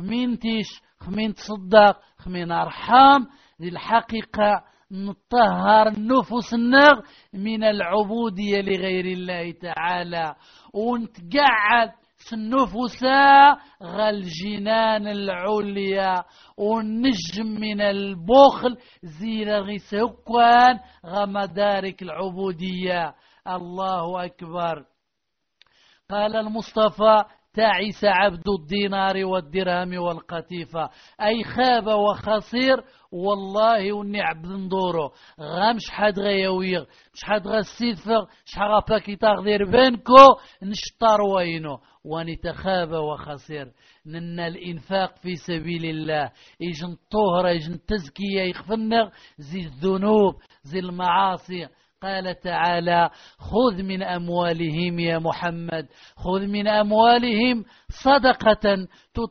خمين تصدق خمين أرحام ذي الحقيقة نطهر النفوس النغ من العبودية لغير الله تعالى ونتقعد النفوسا غالجنان العليا ونجم من البخل زير غيسكوان غمدارك العبودية. الله أكبر. قال المصطفى تعس عبد الدينار والدرهم والقطيفة أي خاب وخسير والله وني عبد ندورو غامش حد غيويغ مش حد غسيدفغ شحال غاباكي تغدير بينكو نشطار وينو واني تخاب وخسير. نن الإنفاق في سبيل الله يجن طهر يجن تزكية يخفنغ زي الذنوب زي المعاصي. قال تعالى خذ من أموالهم يا محمد خذ من أموالهم صدقة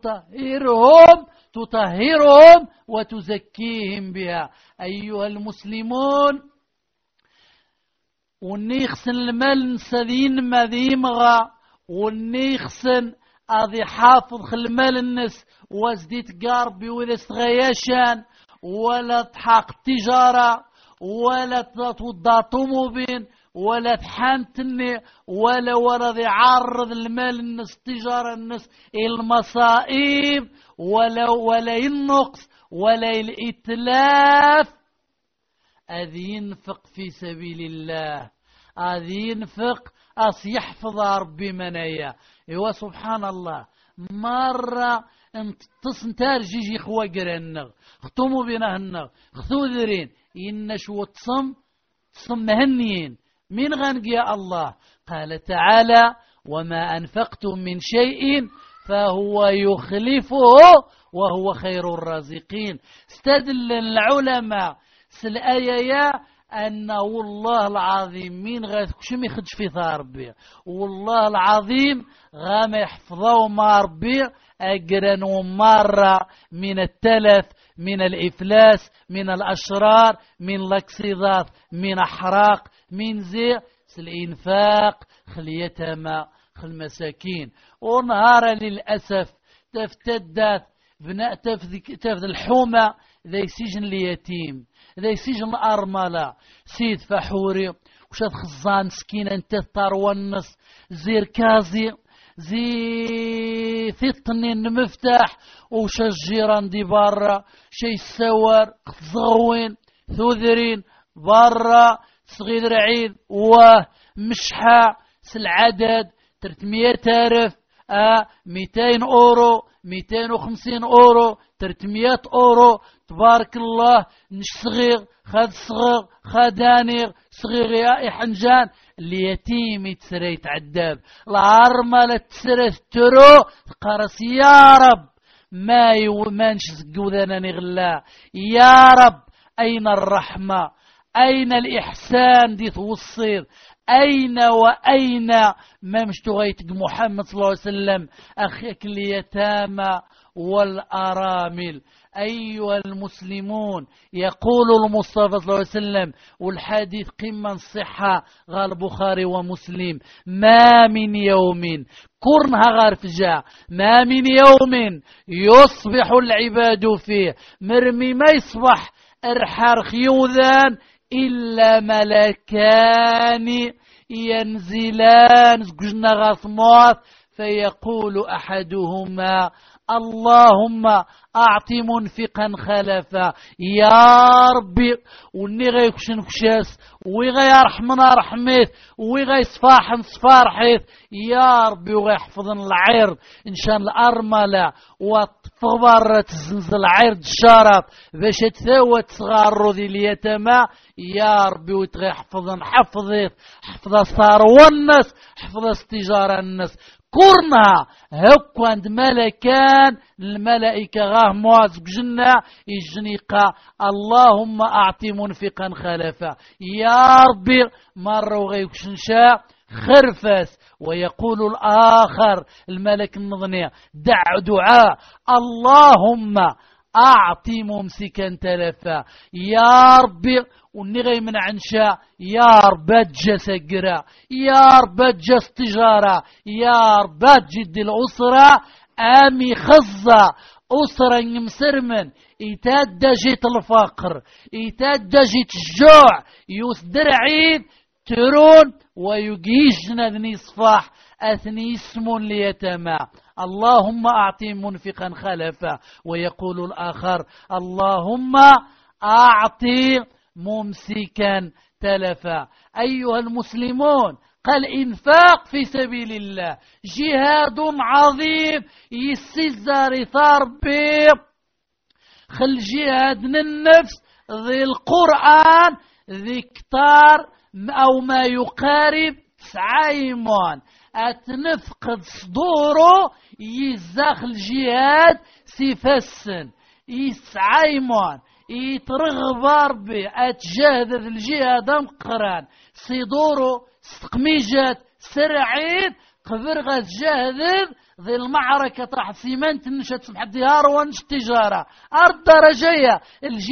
تطهرهم وتزكيهم بها. أيها المسلمون ونيخسن المال نسذين مذيمغا ونيخسن أذي حافظ خلمال النس وزديت قاربي ولا استغياشان ولا تحق تجارة ولا توضع طموبين ولا تحانتني ولا ورد يعرض المال الناس تجارة الناس المصائب ولا النقص ولا الإتلاف. أذي ينفق في سبيل الله أذي ينفق يحفظ ربي منايا. ايوا سبحان الله مرة انت تصنتار جيجي خوا قرنغ ختموا بنا هنغ خثو ذرين إنشو تصم هنيين من غنق يا الله. قال تعالى وما أنفقتم من شيء فهو يخلفه وهو خير الرازقين. استدل العلماء الآية أن والله العظيم مين غاش ما يخدش في ثار ربي، والله العظيم غام يحفظه ما ربي أجرا ومارة من التلف، من الإفلاس، من الأشرار، من الاكسداد، من أحراق، من زي الإنفاق خل يتامى خل مساكين. ونهار للأسف تفتدت بناء تفذ الحومة ذي سجن اليتيم، ذي سجن الأرملة، سيد فحوري وشاد خزان سكين انت الطرونس زير كازي زي ثطنين مفتاح وشجيران دي برا شي سوار زغوين ثوذرين برا صغير عيد ومشحة العدد 300,000 200 أورو 250 أورو 300 أورو تبارك الله. نش صغير خاد صغير خادانير صغير يا حنجان اليتيم يتسرى يتعذب، العرملة تسرى ترو قرص يا رب ما نشزق وذانا نغلا. يا رب أين الرحمة؟ أين الإحسان دي توصير؟ أين وأين ما مشتغيتك محمد صلى الله عليه وسلم أخيك اليتامى والأرامل. أيها المسلمون، يقول المصطفى صلى الله عليه وسلم والحديث قمة الصحة قال البخاري ومسلم: ما من يوم كرنها غارفجا، ما من يوم يصبح العباد فيه مرمي ما يصبح ارحار خيوذان إلا ملكان ينزلان زقجنا غاثموت فيقول أحدهما: اللهم أعطي منفقا خلفا. يا ربي وني غيكشن كشاس ويغا يرحمنا رحميث ويغا يصفاحن صفارحيث يا ربي وغيحفظن العرض إن شاء الأرملة وتفبر تزنزل العرض الشرف باش تثوت صغار ذي اليتامى يا ربي وتغيحفظن حفظ صار والناس حفظ استجارة الناس كورنا هكو عند ملكان الملائكة غاه موازق جنة الجنيقة. اللهم أعطي منفقا خلفا. يا ربي مرة وغيكشنشا خرفس. ويقول الآخر الملك النظني دعاء: اللهم أعطي ممسكا تلفا. يا ربي ونغي من عنشا يا رب جس قرا، يا رب جس تجارة، يا رب جد الأسرة آمي خزة أسرة يمسرمن يتدجت الفقر يتدجت الجوع يصدر عيد ترون ويجيجنا ذني صفاح أثني اسم ليتما. اللهم أعطي منفقا خلفا. ويقول الآخر: اللهم أعطي ممسكا تلفا. أيها المسلمون، قال إنفاق في سبيل الله جهاد عظيم يسزر ثربي خل جهاد النفس ذي القرآن ذي كتار أو ما يقارب 9 يمون أتنفقد صدوره يزاخ الجهاد سيفسن 9 يمون يترغب ربي أتجاهد الجهاد مقران صدوره استقميجات سرعيد قبر غتجاهد ذي المعركة طرح سيمنت نشات سمح الدهار ونش التجارة الدرجية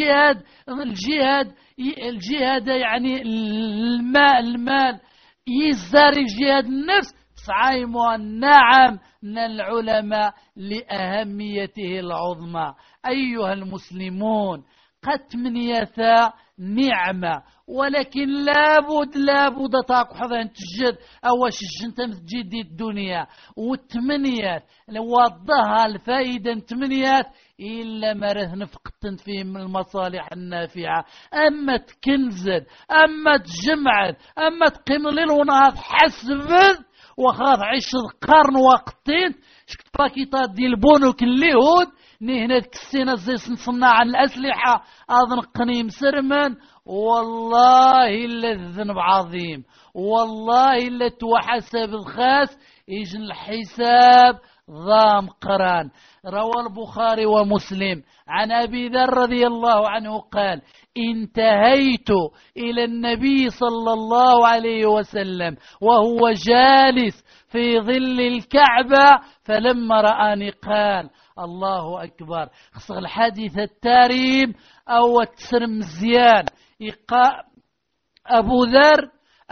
الجهاد يعني المال يزاري جهاد النفس صعيم. نعم من العلماء لأهميته العظمى. أيها المسلمون، قتمنية نعمة، ولكن لابد تاكو حظا تجد أواش الجنة تجد الدنيا والتمنيات وضها الفائدة 8 إلا مرث نفقتن في المصالح النافعة. أما تكنزد أما تجمعد أما تقيم الليل ونهار حسبت وخاف 20 قرن وقتين شكت باكيطات ديال البنوك اليهود نهنا كسينا زي صناع الأسلحة أظن قنيم سرمن. والله إلا الذنب عظيم، والله إلا توحسب الخاس يجن الحساب ضام قران. روى البخاري ومسلم عن أبي ذر رضي الله عنه قال: انتهيت إلى النبي صلى الله عليه وسلم وهو جالس في ظل الكعبة، فلما رآني قال: الله أكبر. خص الحديث التاريم أو تسر مزيان يقى أبو ذر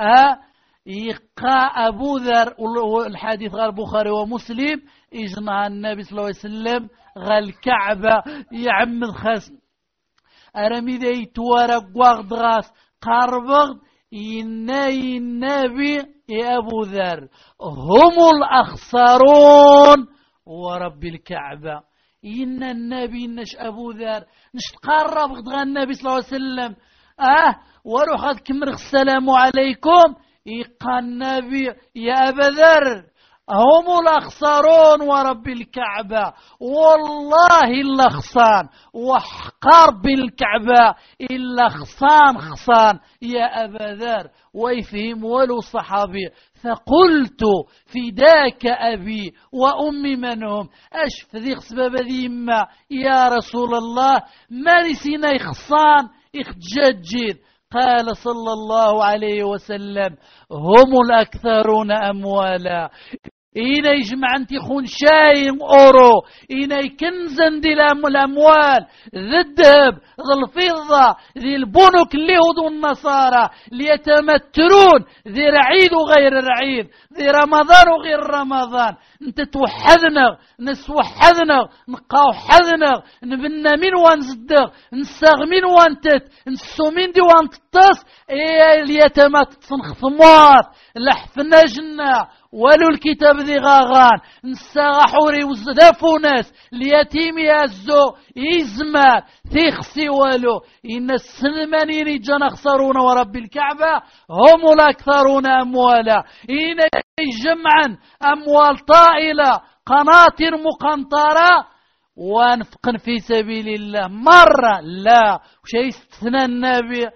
يقى أبو ذر. الحديث غير البخاري ومسلم إجمع النبي صلى الله عليه وسلم غا الكعبة يعمد خسن أرمي ذي توارق واغد غاس قاربغد يناي النبي يا أبو ذر هم الأخسرون ورب الكعبة. إن النبي نش أبو ذر نش تقرب غد النبي صلى الله عليه وسلم وروح كمرغ السلام عليكم يقى النبي يا أبا ذر هم الأخسرون ورب الكعبة، والله إلا خصان وحقار بالكعبة إلا خصان يا أبا ذر. ويفهم ولو صحابي فقلت فداك أبي وأمي منهم أشف ذي سبب ذي إما يا رسول الله ما لسنا يخصان يخججد. قال صلى الله عليه وسلم: هم الأكثرون أموالا. إنا يجمع أنت خون شاي أورو، إنا يكنزن دي الأموال ذي الذهب ذي الفضة ذي البنوك اليهود والنصارى ليتمترون ذي رعيد وغير رعيد، ذي رمضان وغير رمضان. انت توحدنا نسوحدنا نقاو حدنا نبنا من وانزدغ نساغ من وانتت نسو من دي وانتتص اليتامى تتصنخ ثمار لحفنا جنة ولو الكتاب ذي غاغان نساغ حوري وزدافو ناس اليتيم يازو يزمار ثيخسي ولو إن السلمانين يجانا خسرون ورب الكعبة هم الأكثرون أموالا. إن جمعا أموال طائلة قناطر مقنطرة وانفق في سبيل الله مرة لا وشي استثنى النبي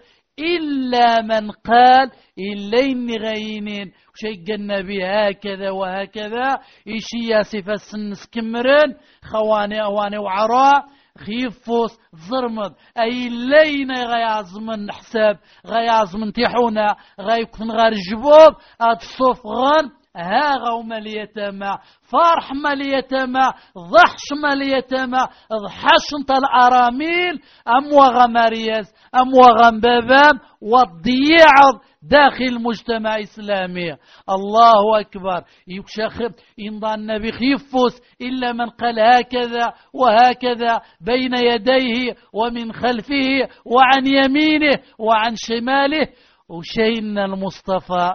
إلا من قال إلين غينين وشي النبي هكذا وهكذا إشي ياسف السنس كمرن خواني أواني وعراء خيفوس ظرمض أي لين غيازمن حساب غيازمن تيحونا غيكون غير جبوب أتصف غن ها غوم اليتامى فرح ماليتامى ضحش ماليتامى ضحش انت الأراميل أموغ مريز أموغ بابام والضياع داخل المجتمع الإسلامي. الله أكبر. يكشخب إن النبي خيفوس إلا من قال هكذا وهكذا بين يديه ومن خلفه وعن يمينه وعن شماله. وشينا المصطفى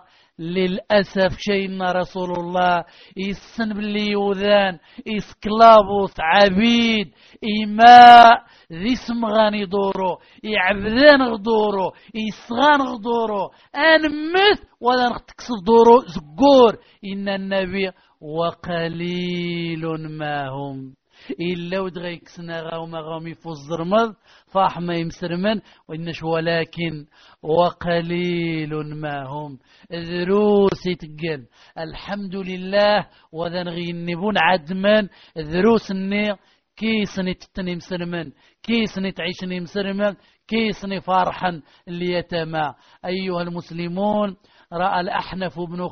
للأسف شينا رسول الله يسن باللي يوذان يسكلابوث عبيد إماء ذي سمغان دورو يعبدان غدورو يسغان غدورو أنمث ولا نختكسف دورو زقور. إن النبي وقليل ما هم إلا ودغيك سنة غاوما غاومي فوز درمض فاحما يمسرمن وإنش ولكن وقليل ما هم ذروس يتقل الحمد لله وذن غينبون عدمن ذروس النيق كيسني تتني مسرمن كيسني تعيشني مسرمن كيسني فرحا ليتما. أيها المسلمون رأى الأحنف بن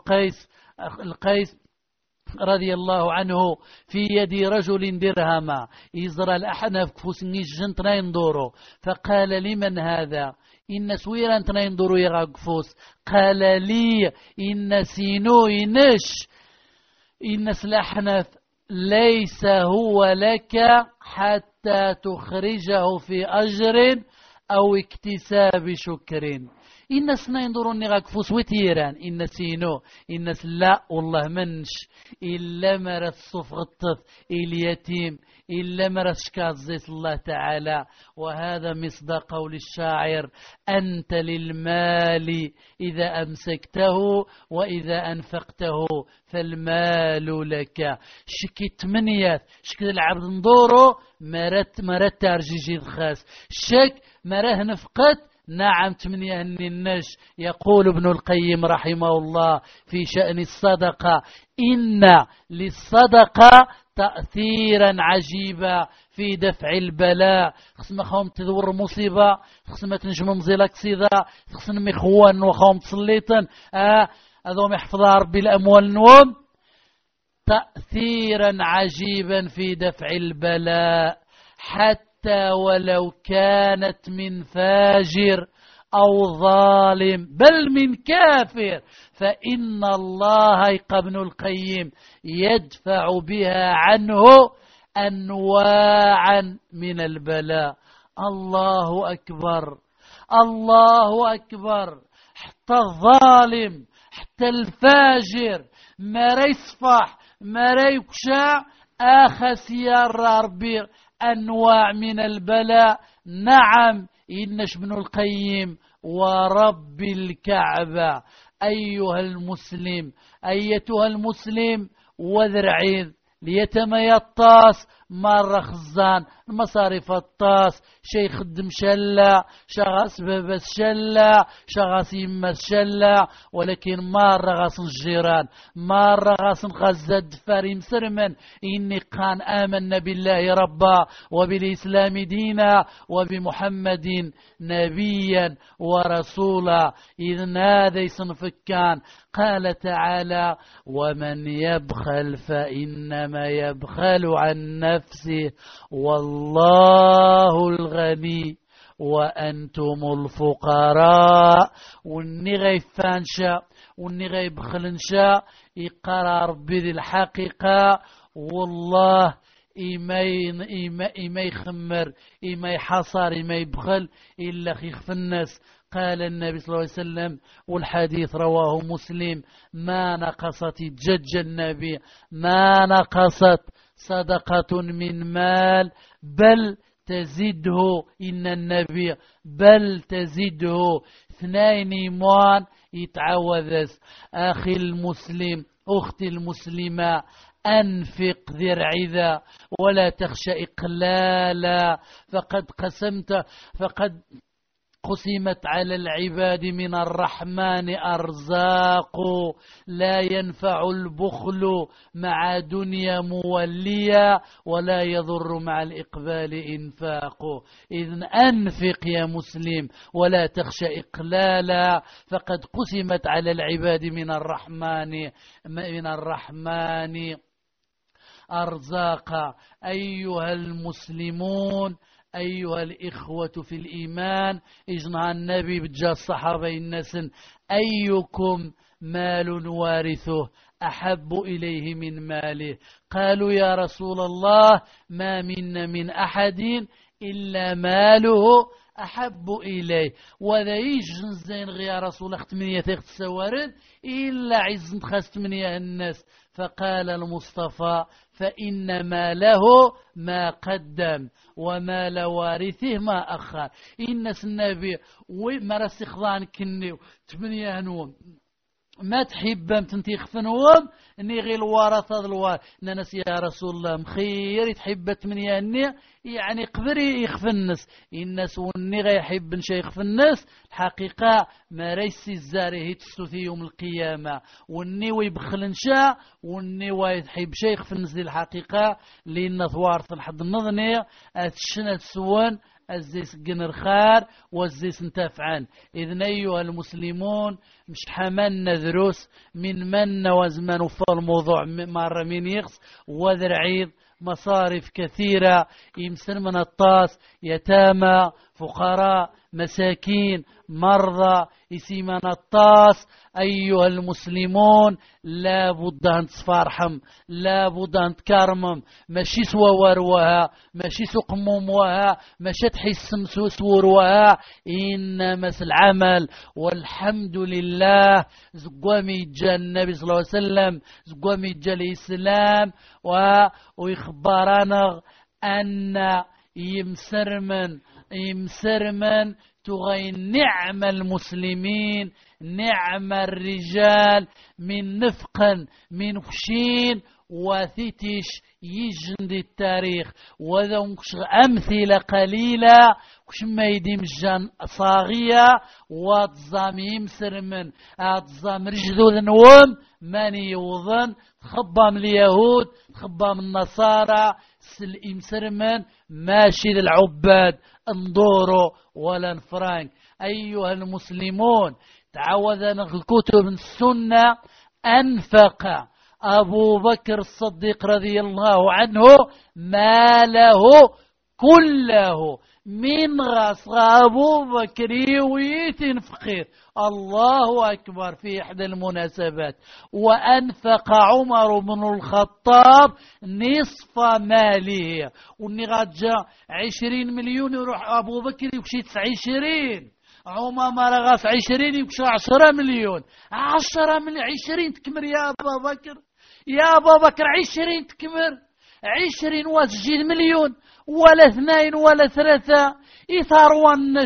القيس رضي الله عنه في يد رجل درهما يزرى الأحنف كفوسني جنتنا يندورو فقال: لمن هذا؟ إن سويرا انتنا يندورو يغاقفوس. قال لي: إن سينو ينش إن الأحنف ليس هو لك حتى تخرجه في أجر أو اكتساب شكر. إن سنين دوروني غاكفوس وتيران إن سينو إن لا والله منش إلا مرث صفغ الطف اليتيم إلا مرث شكاز زيت الله تعالى. وهذا مصداق قول الشاعر: أنت للمال إذا أمسكته وإذا أنفقته فالمال لك. شكت منيات شكت العبد ندورو مرت ترجيجي الخاس شك مره نفقت نعم تمنيه النش. يقول ابن القيم رحمه الله في شأن الصدقة: إن للصدقة تأثيرا عجيبا في دفع البلاء. خصنا خوم تدور مصيبة، خصنا تنجم مزيلك سيدا، خصنا مخوان وخوم تصليتن هذوم يحفظها ربي الأموال نوم. تأثيرا عجيبا في دفع البلاء، حتى ولو كانت من فاجر أو ظالم بل من كافر، فإن الله ابن القيم يدفع بها عنه أنواعا من البلاء. الله أكبر، الله أكبر. حتى الظالم، حتى الفاجر ما يصفح ما يكشع آخس يا ربي أنواع من البلاء. نعم إنش ابن القيم ورب الكعبة أيها المسلم، أيتها المسلم وذرعين ليتما يطاس مرة خزان المصاريف الطاس شيخ خدم شلة شغاس بابس شلة شغاس يمس شلة، ولكن مرة غاس الجيران مرة غاس خزد فريم سرمن. إني كان آمنا بالله ربا وبالإسلام دينا وبمحمد نبيا ورسولا. إذن هذا صنفكان. قال تعالى: ومن يبخل فإنما يبخل عن نفسه والله الغني وأنتم الفقراء. وني غيفانشا وني غيبخلنشا يقرا ربي ذي الحقيقة. والله إما يخمر إما يحصر إما يبخل إلا خيخ في الناس. قال النبي صلى الله عليه وسلم والحديث رواه مسلم: ما نقصت جج النبي ما نقصت صدقة من مال بل تزيده إن النبي بل تزيده 2 موان يتعوذ. أخي المسلم أختي المسلمة أنفق ذرعذا ولا تخشى إقلالا، فقد قسمت على العباد من الرحمن أرزاق لا ينفع البخل مع دنيا مولية ولا يضر مع الإقبال إنفاق. إذن أنفق يا مسلم ولا تخشى إقلالا، فقد قسمت على العباد من الرحمن أرزاق. أيها المسلمون أيها الإخوة في الإيمان، إجنها النبي بجا الصحابة الناس: أيكم مال وارثه أحب إليه من ماله؟ قالوا يا رسول الله ما منا من أحد إلا ماله أحب إليه. وذا يجن زين يا رسول الله 8 سوارد إلا عزن خاص 8 الناس. فقال المصطفى: فإن ماله ما قدم ومال وارثه ما أخر. إنس النبي وما رسخضان كنيو 8 هنوم ما تحب تنتيخ فنوم اني غير الورثة الوارث ناس يا رسول الله مخير تحب 8 هني يعني قبري يخفنس الناس وني غير يحب شيخ في الناس. الحقيقة ما ريس الزاري تستثي يوم القيامة وني ويبخل نشاء وني ويحب شيخ في الناس. الحقيقة لأن ثوارث الحد النظني أتشنت سوان الزيس الخار والزيس انتفعان. إذن أيها المسلمون مش حملنا دروس من وزمان في الموضوع مرة من يخص وذرعيض مصارف كثيرة يمسن من الطاس يتامى فقراء مساكين مرضى يسيمن الطاس. أيها المسلمون لا بد أن تصفارحم لا بد أن تكرمم ماشي سوى وروها ماشي سقموموها ماشي تحسم سوروها إنما العمل. والحمد لله زقوامي جاء النبي صلى الله عليه وسلم زقوامي جاء الإسلام ويخبرنا أن يمسرمن تغي نعم المسلمين نعم الرجال من نفقا من خشين وثيتش يجند التاريخ. وذا أمثلة قليلة كش ما يديم الجان صاغية واتظام يمسر من اتظام رجذو ذنوم ماني يوظن خبام اليهود خبام النصارى الإمسرمن ماشي للعباد اندورو ولا نفرانك. أيها المسلمون تعوذنا الكتب السنة أنفق أبو بكر الصديق رضي الله عنه ماله كله من غص أبو بكر ويتن فقير. الله أكبر. في إحدى المناسبات وأنفق عمر بن الخطاب نصف ماله ونغجى 20 مليون يروح أبو بكر يكشي 29 عمر رغاس 20 يكشي 10 مليون 10 من 20 تكمر يا أبا بكر يا أبا بكر 20 تكمر 20 وتجي مليون ولا 2 ولا 3 إثار النش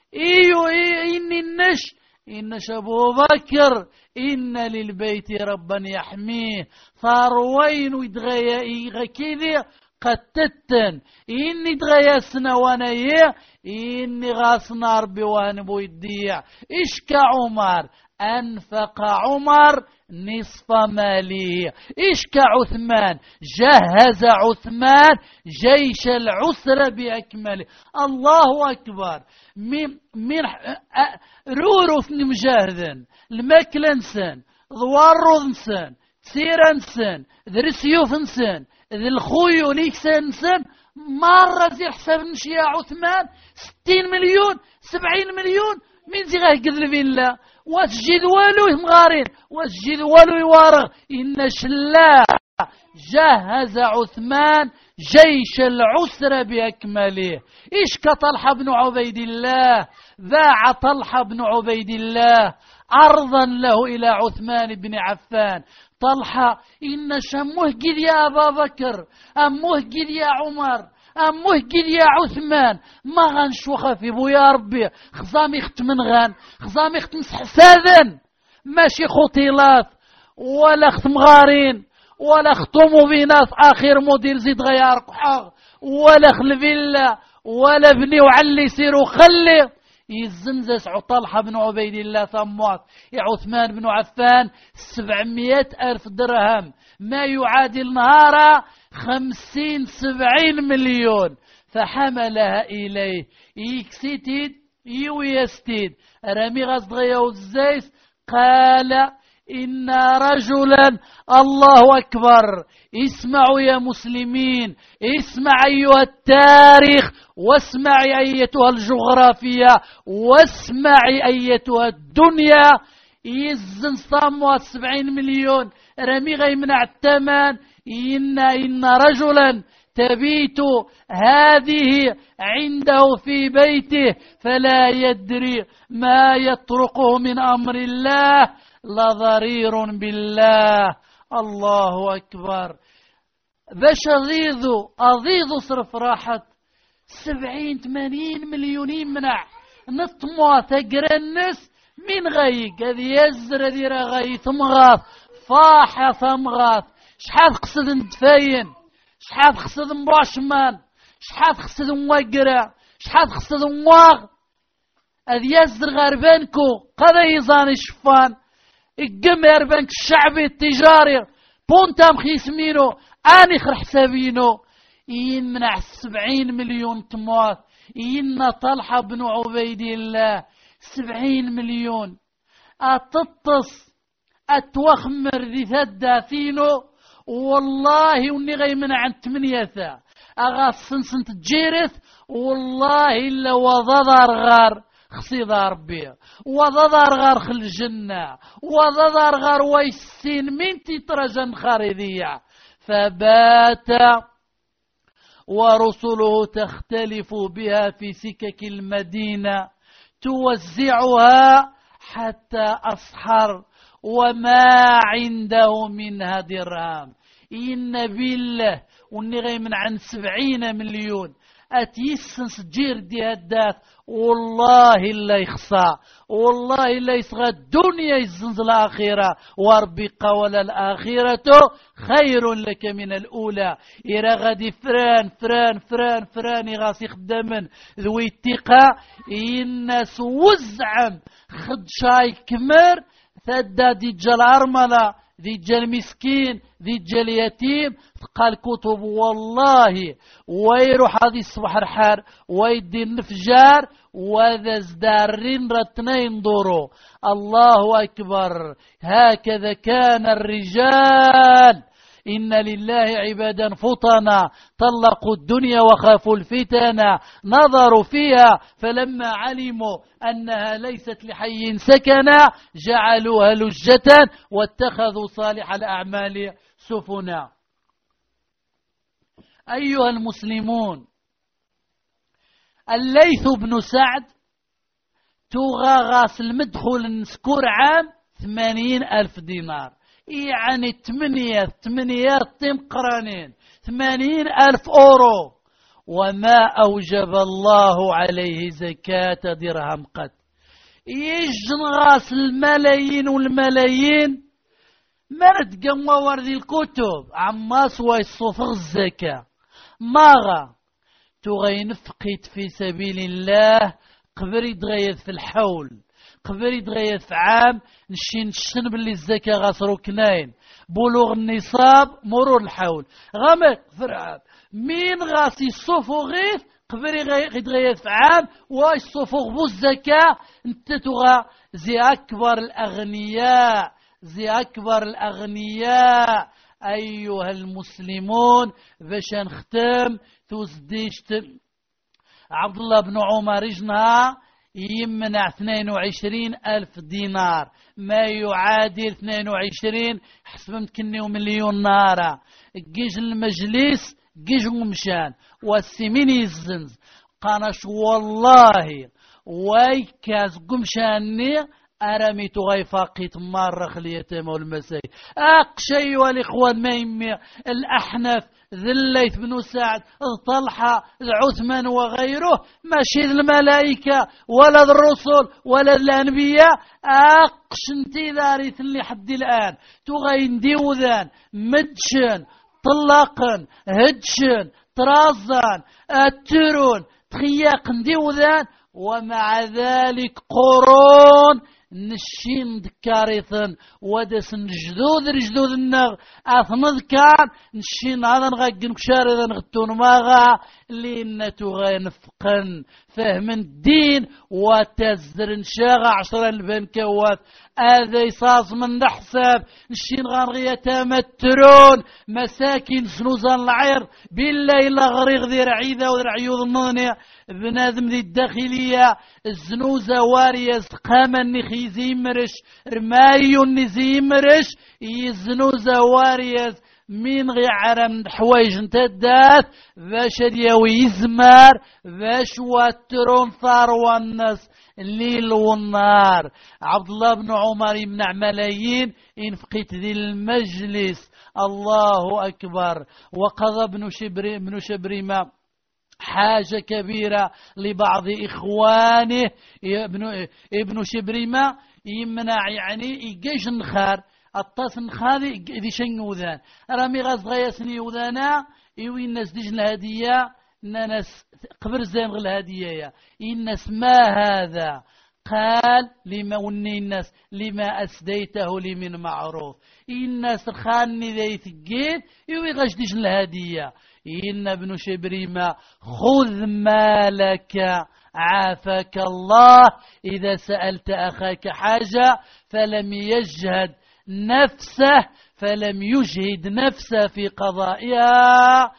إني النش أبو بكر إن للبيت ربا يحميه ثاروين ويدغيا كذا قتتن إني دغيا سنوانيه إني غاس نار بوان بويديع إشك عمر أنفق عمر نصف ماله. إشك عثمان جهز عثمان جيش العسرة بأكمله. الله أكبر. من رورث مجاهدن المكلنسن ضوارضنسن تسيرنسن ذرسيوفنسن ذي الخيو ليكسنسن مرة زي حساب نشي يا عثمان 60 مليون 70 مليون من زي غايقذ بالله واسجد والو مغارين واسجد والو يوارغ إن شلا جهز عثمان جيش العسرة بأكمله. إيش كطلحة بن عبيد الله باع طلحة بن عبيد الله عرضا له إلى عثمان بن عفان. طلحة إن شمه قد يا أبا بكر أمه قد يا عمر أمه قد يا عثمان ما غنشوخ في بو يا ربي خزامي خت من غان خزامي خت مسحساذن ماشي خوتيلات ولا خت مغارين ولا ختموا بناس آخر موديل زيد غيار قحاغ ولا خلفيلا ولا بني وعلي سيرو خلي يزنزس طلحة بن عبيد الله ثمات يا عثمان بن عفان 700,000 درهم ما يعادل نهارا 50-70 مليون فحملها إليه يكسيتيد يويستيد رمي غزغيا والزيس قال إن رجلا الله أكبر. اسمعوا يا مسلمين اسمع أيها التاريخ واسمع أيتها الجغرافيا واسمع أيتها الدنيا. يزن صاموا 70 مليون رمي غي منع الثمن. إن رجلا تبيت هذه عنده في بيته فلا يدري ما يطرقه من أمر الله لضرير بالله. الله أكبر. باش أضيض صرف راحت 70-80 مليون منع نطمع تقرنس من غيق هذه يزر هذه رغي ثمغاث فاحة ثمغاث شحال قصد ندفاين شحال قصد مباشمان شحال قصد موقرة شحال قصد مواغ هذه يزر غربانكو قضا يزاني شفان الجمهر بنك الشعبي التجاري بونتام خيسمينو اني خر حسابينو يمنع 70 مليون تموات. إن طلحة بن عبيد الله 70 مليون أتطس أتوخمر ذي ثداثينو والله وني غي منع عن 8 أغا سنسن تجيرث والله إلا وضضر غار خصيدة ربي وضضر غار خل الجنة وضضر غار ويسين من تترجن خارذية. فبات ورسله تختلف بها في سكك المدينة توزعها حتى أصحر وما عنده منها درهم. إن بالله ونغي من عن 70 مليون أتيسن سجير دي هدات والله إلا يخصى والله إلا يصغى الدنيا يزنز الآخرة وربي قول الآخرة خير لك من الأولى. إرا غادي فران فران فران فران يغاسي خدامن ذوي التقى الناس وزعم خد شاي كمر ثدا دي جال أرملة ذي جا المسكين ذي جا اليتيم قال كتب والله ويروح هذه الصبح الحار ويدي النفجار وذا زدارين رتنا ينظروا. الله أكبر. هكذا كان الرجال. إن لله عبادا فطنا طلقوا الدنيا وخافوا الفتن نظروا فيها فلما علموا أنها ليست لحي سكنا جعلوها لجة واتخذوا صالح الأعمال سفنا. أيها المسلمون، الليث بن سعد تغاغاس المدخل نسكور عام 80,000 دينار، يعني 8 قرانين 80,000 أورو، وما أوجب الله عليه زكاة درهم قد. يجنغاس الملايين والملايين مرد قموا وردي الكتب عما سوى الصفغ الزكاة ماغا تغين فقيت في سبيل الله قبر يتغيث في الحول قبر يتغيث في عام نشين باللي الزكاة غاصرو كناين بلوغ النصاب مرور الحول غامق فرعاب مين غاسي الصفو غيث قبر يتغيث في عام واش صفو بو الزكاة انت تغا زي أكبر الأغنياء زي أكبر الأغنياء. أيها المسلمون باش نختم توزديشت عبد الله بن عمر جنها يمنع 22,000 دينار ما يعادل 22 حسب متكني مليون نارا. جيج المجلس جيج مشان والسمين يزنز قانش والله ويكاز قمشاني أرمي تغيفاقيت مرة خليتهم والمساي أقشي والإخوان ما يمي الأحنف ذي الليث بن سعد طلحة عثمان وغيره ماشي الملائكة ولا الرسل ولا الأنبياء أقش انتي ذاريث اللي حد الآن تغين ديوذان مدشن طلقن هدشن طرازان الترون تخياقن ديوذان ومع ذلك قرون نشين دكاريثن ودسن رجدود النغ أثنذكار نشين هذا نغاقن كشارذا نغتون ماغا لإن تغينفقن فهم الدين وتزرن شاغا 10 البنكوات هذا يصاص من نحساب نشين غانغية تمترون مساكين سنوزان العير بالليل غريغ ذي رعيذة وذرعيوذ النونية بنادم ذي الداخلية الزنوزة وارية قاما نخي زيمرش رمايو نزيمرش الزنوزة وارية مين غي عرم حوايج نتدات باش دياوي يزمار باش واترون ثار الناس الليل والنهار. عبد الله بن عمر يمنع ملايين إن فقيت ذي المجلس. الله أكبر. وقضى ابن شبرمة حاجة كبيرة لبعض إخوانه. ابن شبرمة يمنع يعني يجيش النخار الطاس نخاذي ذي شنوذان رامي غاز غياسني وذانا يوي الناس ديج الهدية ناس قبر زين غل الهدية الناس ما هذا قال لما وني الناس لما أسديته لي من معروف الناس خاني ذي ثقيت يوي غاش ديج الهدية إن ابن شبريمة خذ مالك عافاك الله إذا سألت أخاك حاجة فلم يجهد نفسه في قضائها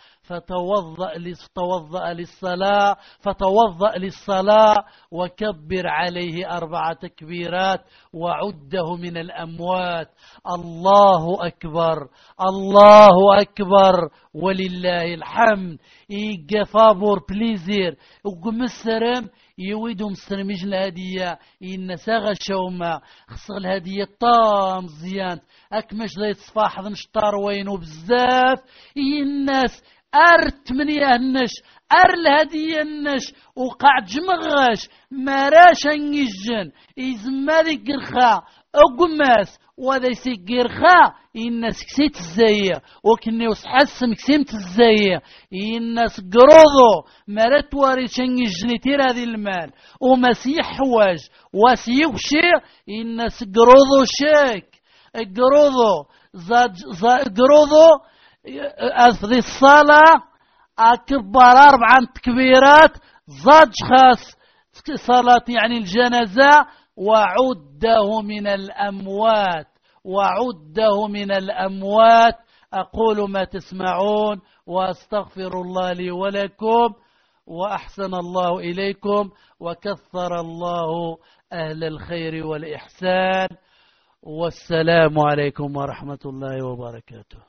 فتوضأ للصلاة وكبر عليه 4 تكبيرات وعده من الأموات. الله أكبر الله أكبر ولله الحمد. إيقافابور بليزير وقمسرم يويدهم السرميج الهدية إن ساغ شوما خصغ الهدية طام زيان أكمش ذي صفاح ذنشطار وينو بزاف الناس أرت من يهنش الهدية النش وقعد جمغش مراش انجن إزمالي قرخا أقماس وذا يسيقير خا الناس كسيت الزاية وكني وصحسم كسيمت الزاية الناس قروضو مرات واريشن يجنيتير هذه المال ومسيح حواج وسيوشي الناس قروضو شيك قروضو قرضوا في الصلاة أكبر 4 تكبيرات زاد خاص صلاة يعني الجنازة وعده من الأموات وعده من الأموات. أقول ما تسمعون وأستغفر الله لي ولكم وأحسن الله إليكم وكثر الله أهل الخير والإحسان. والسلام عليكم ورحمة الله وبركاته.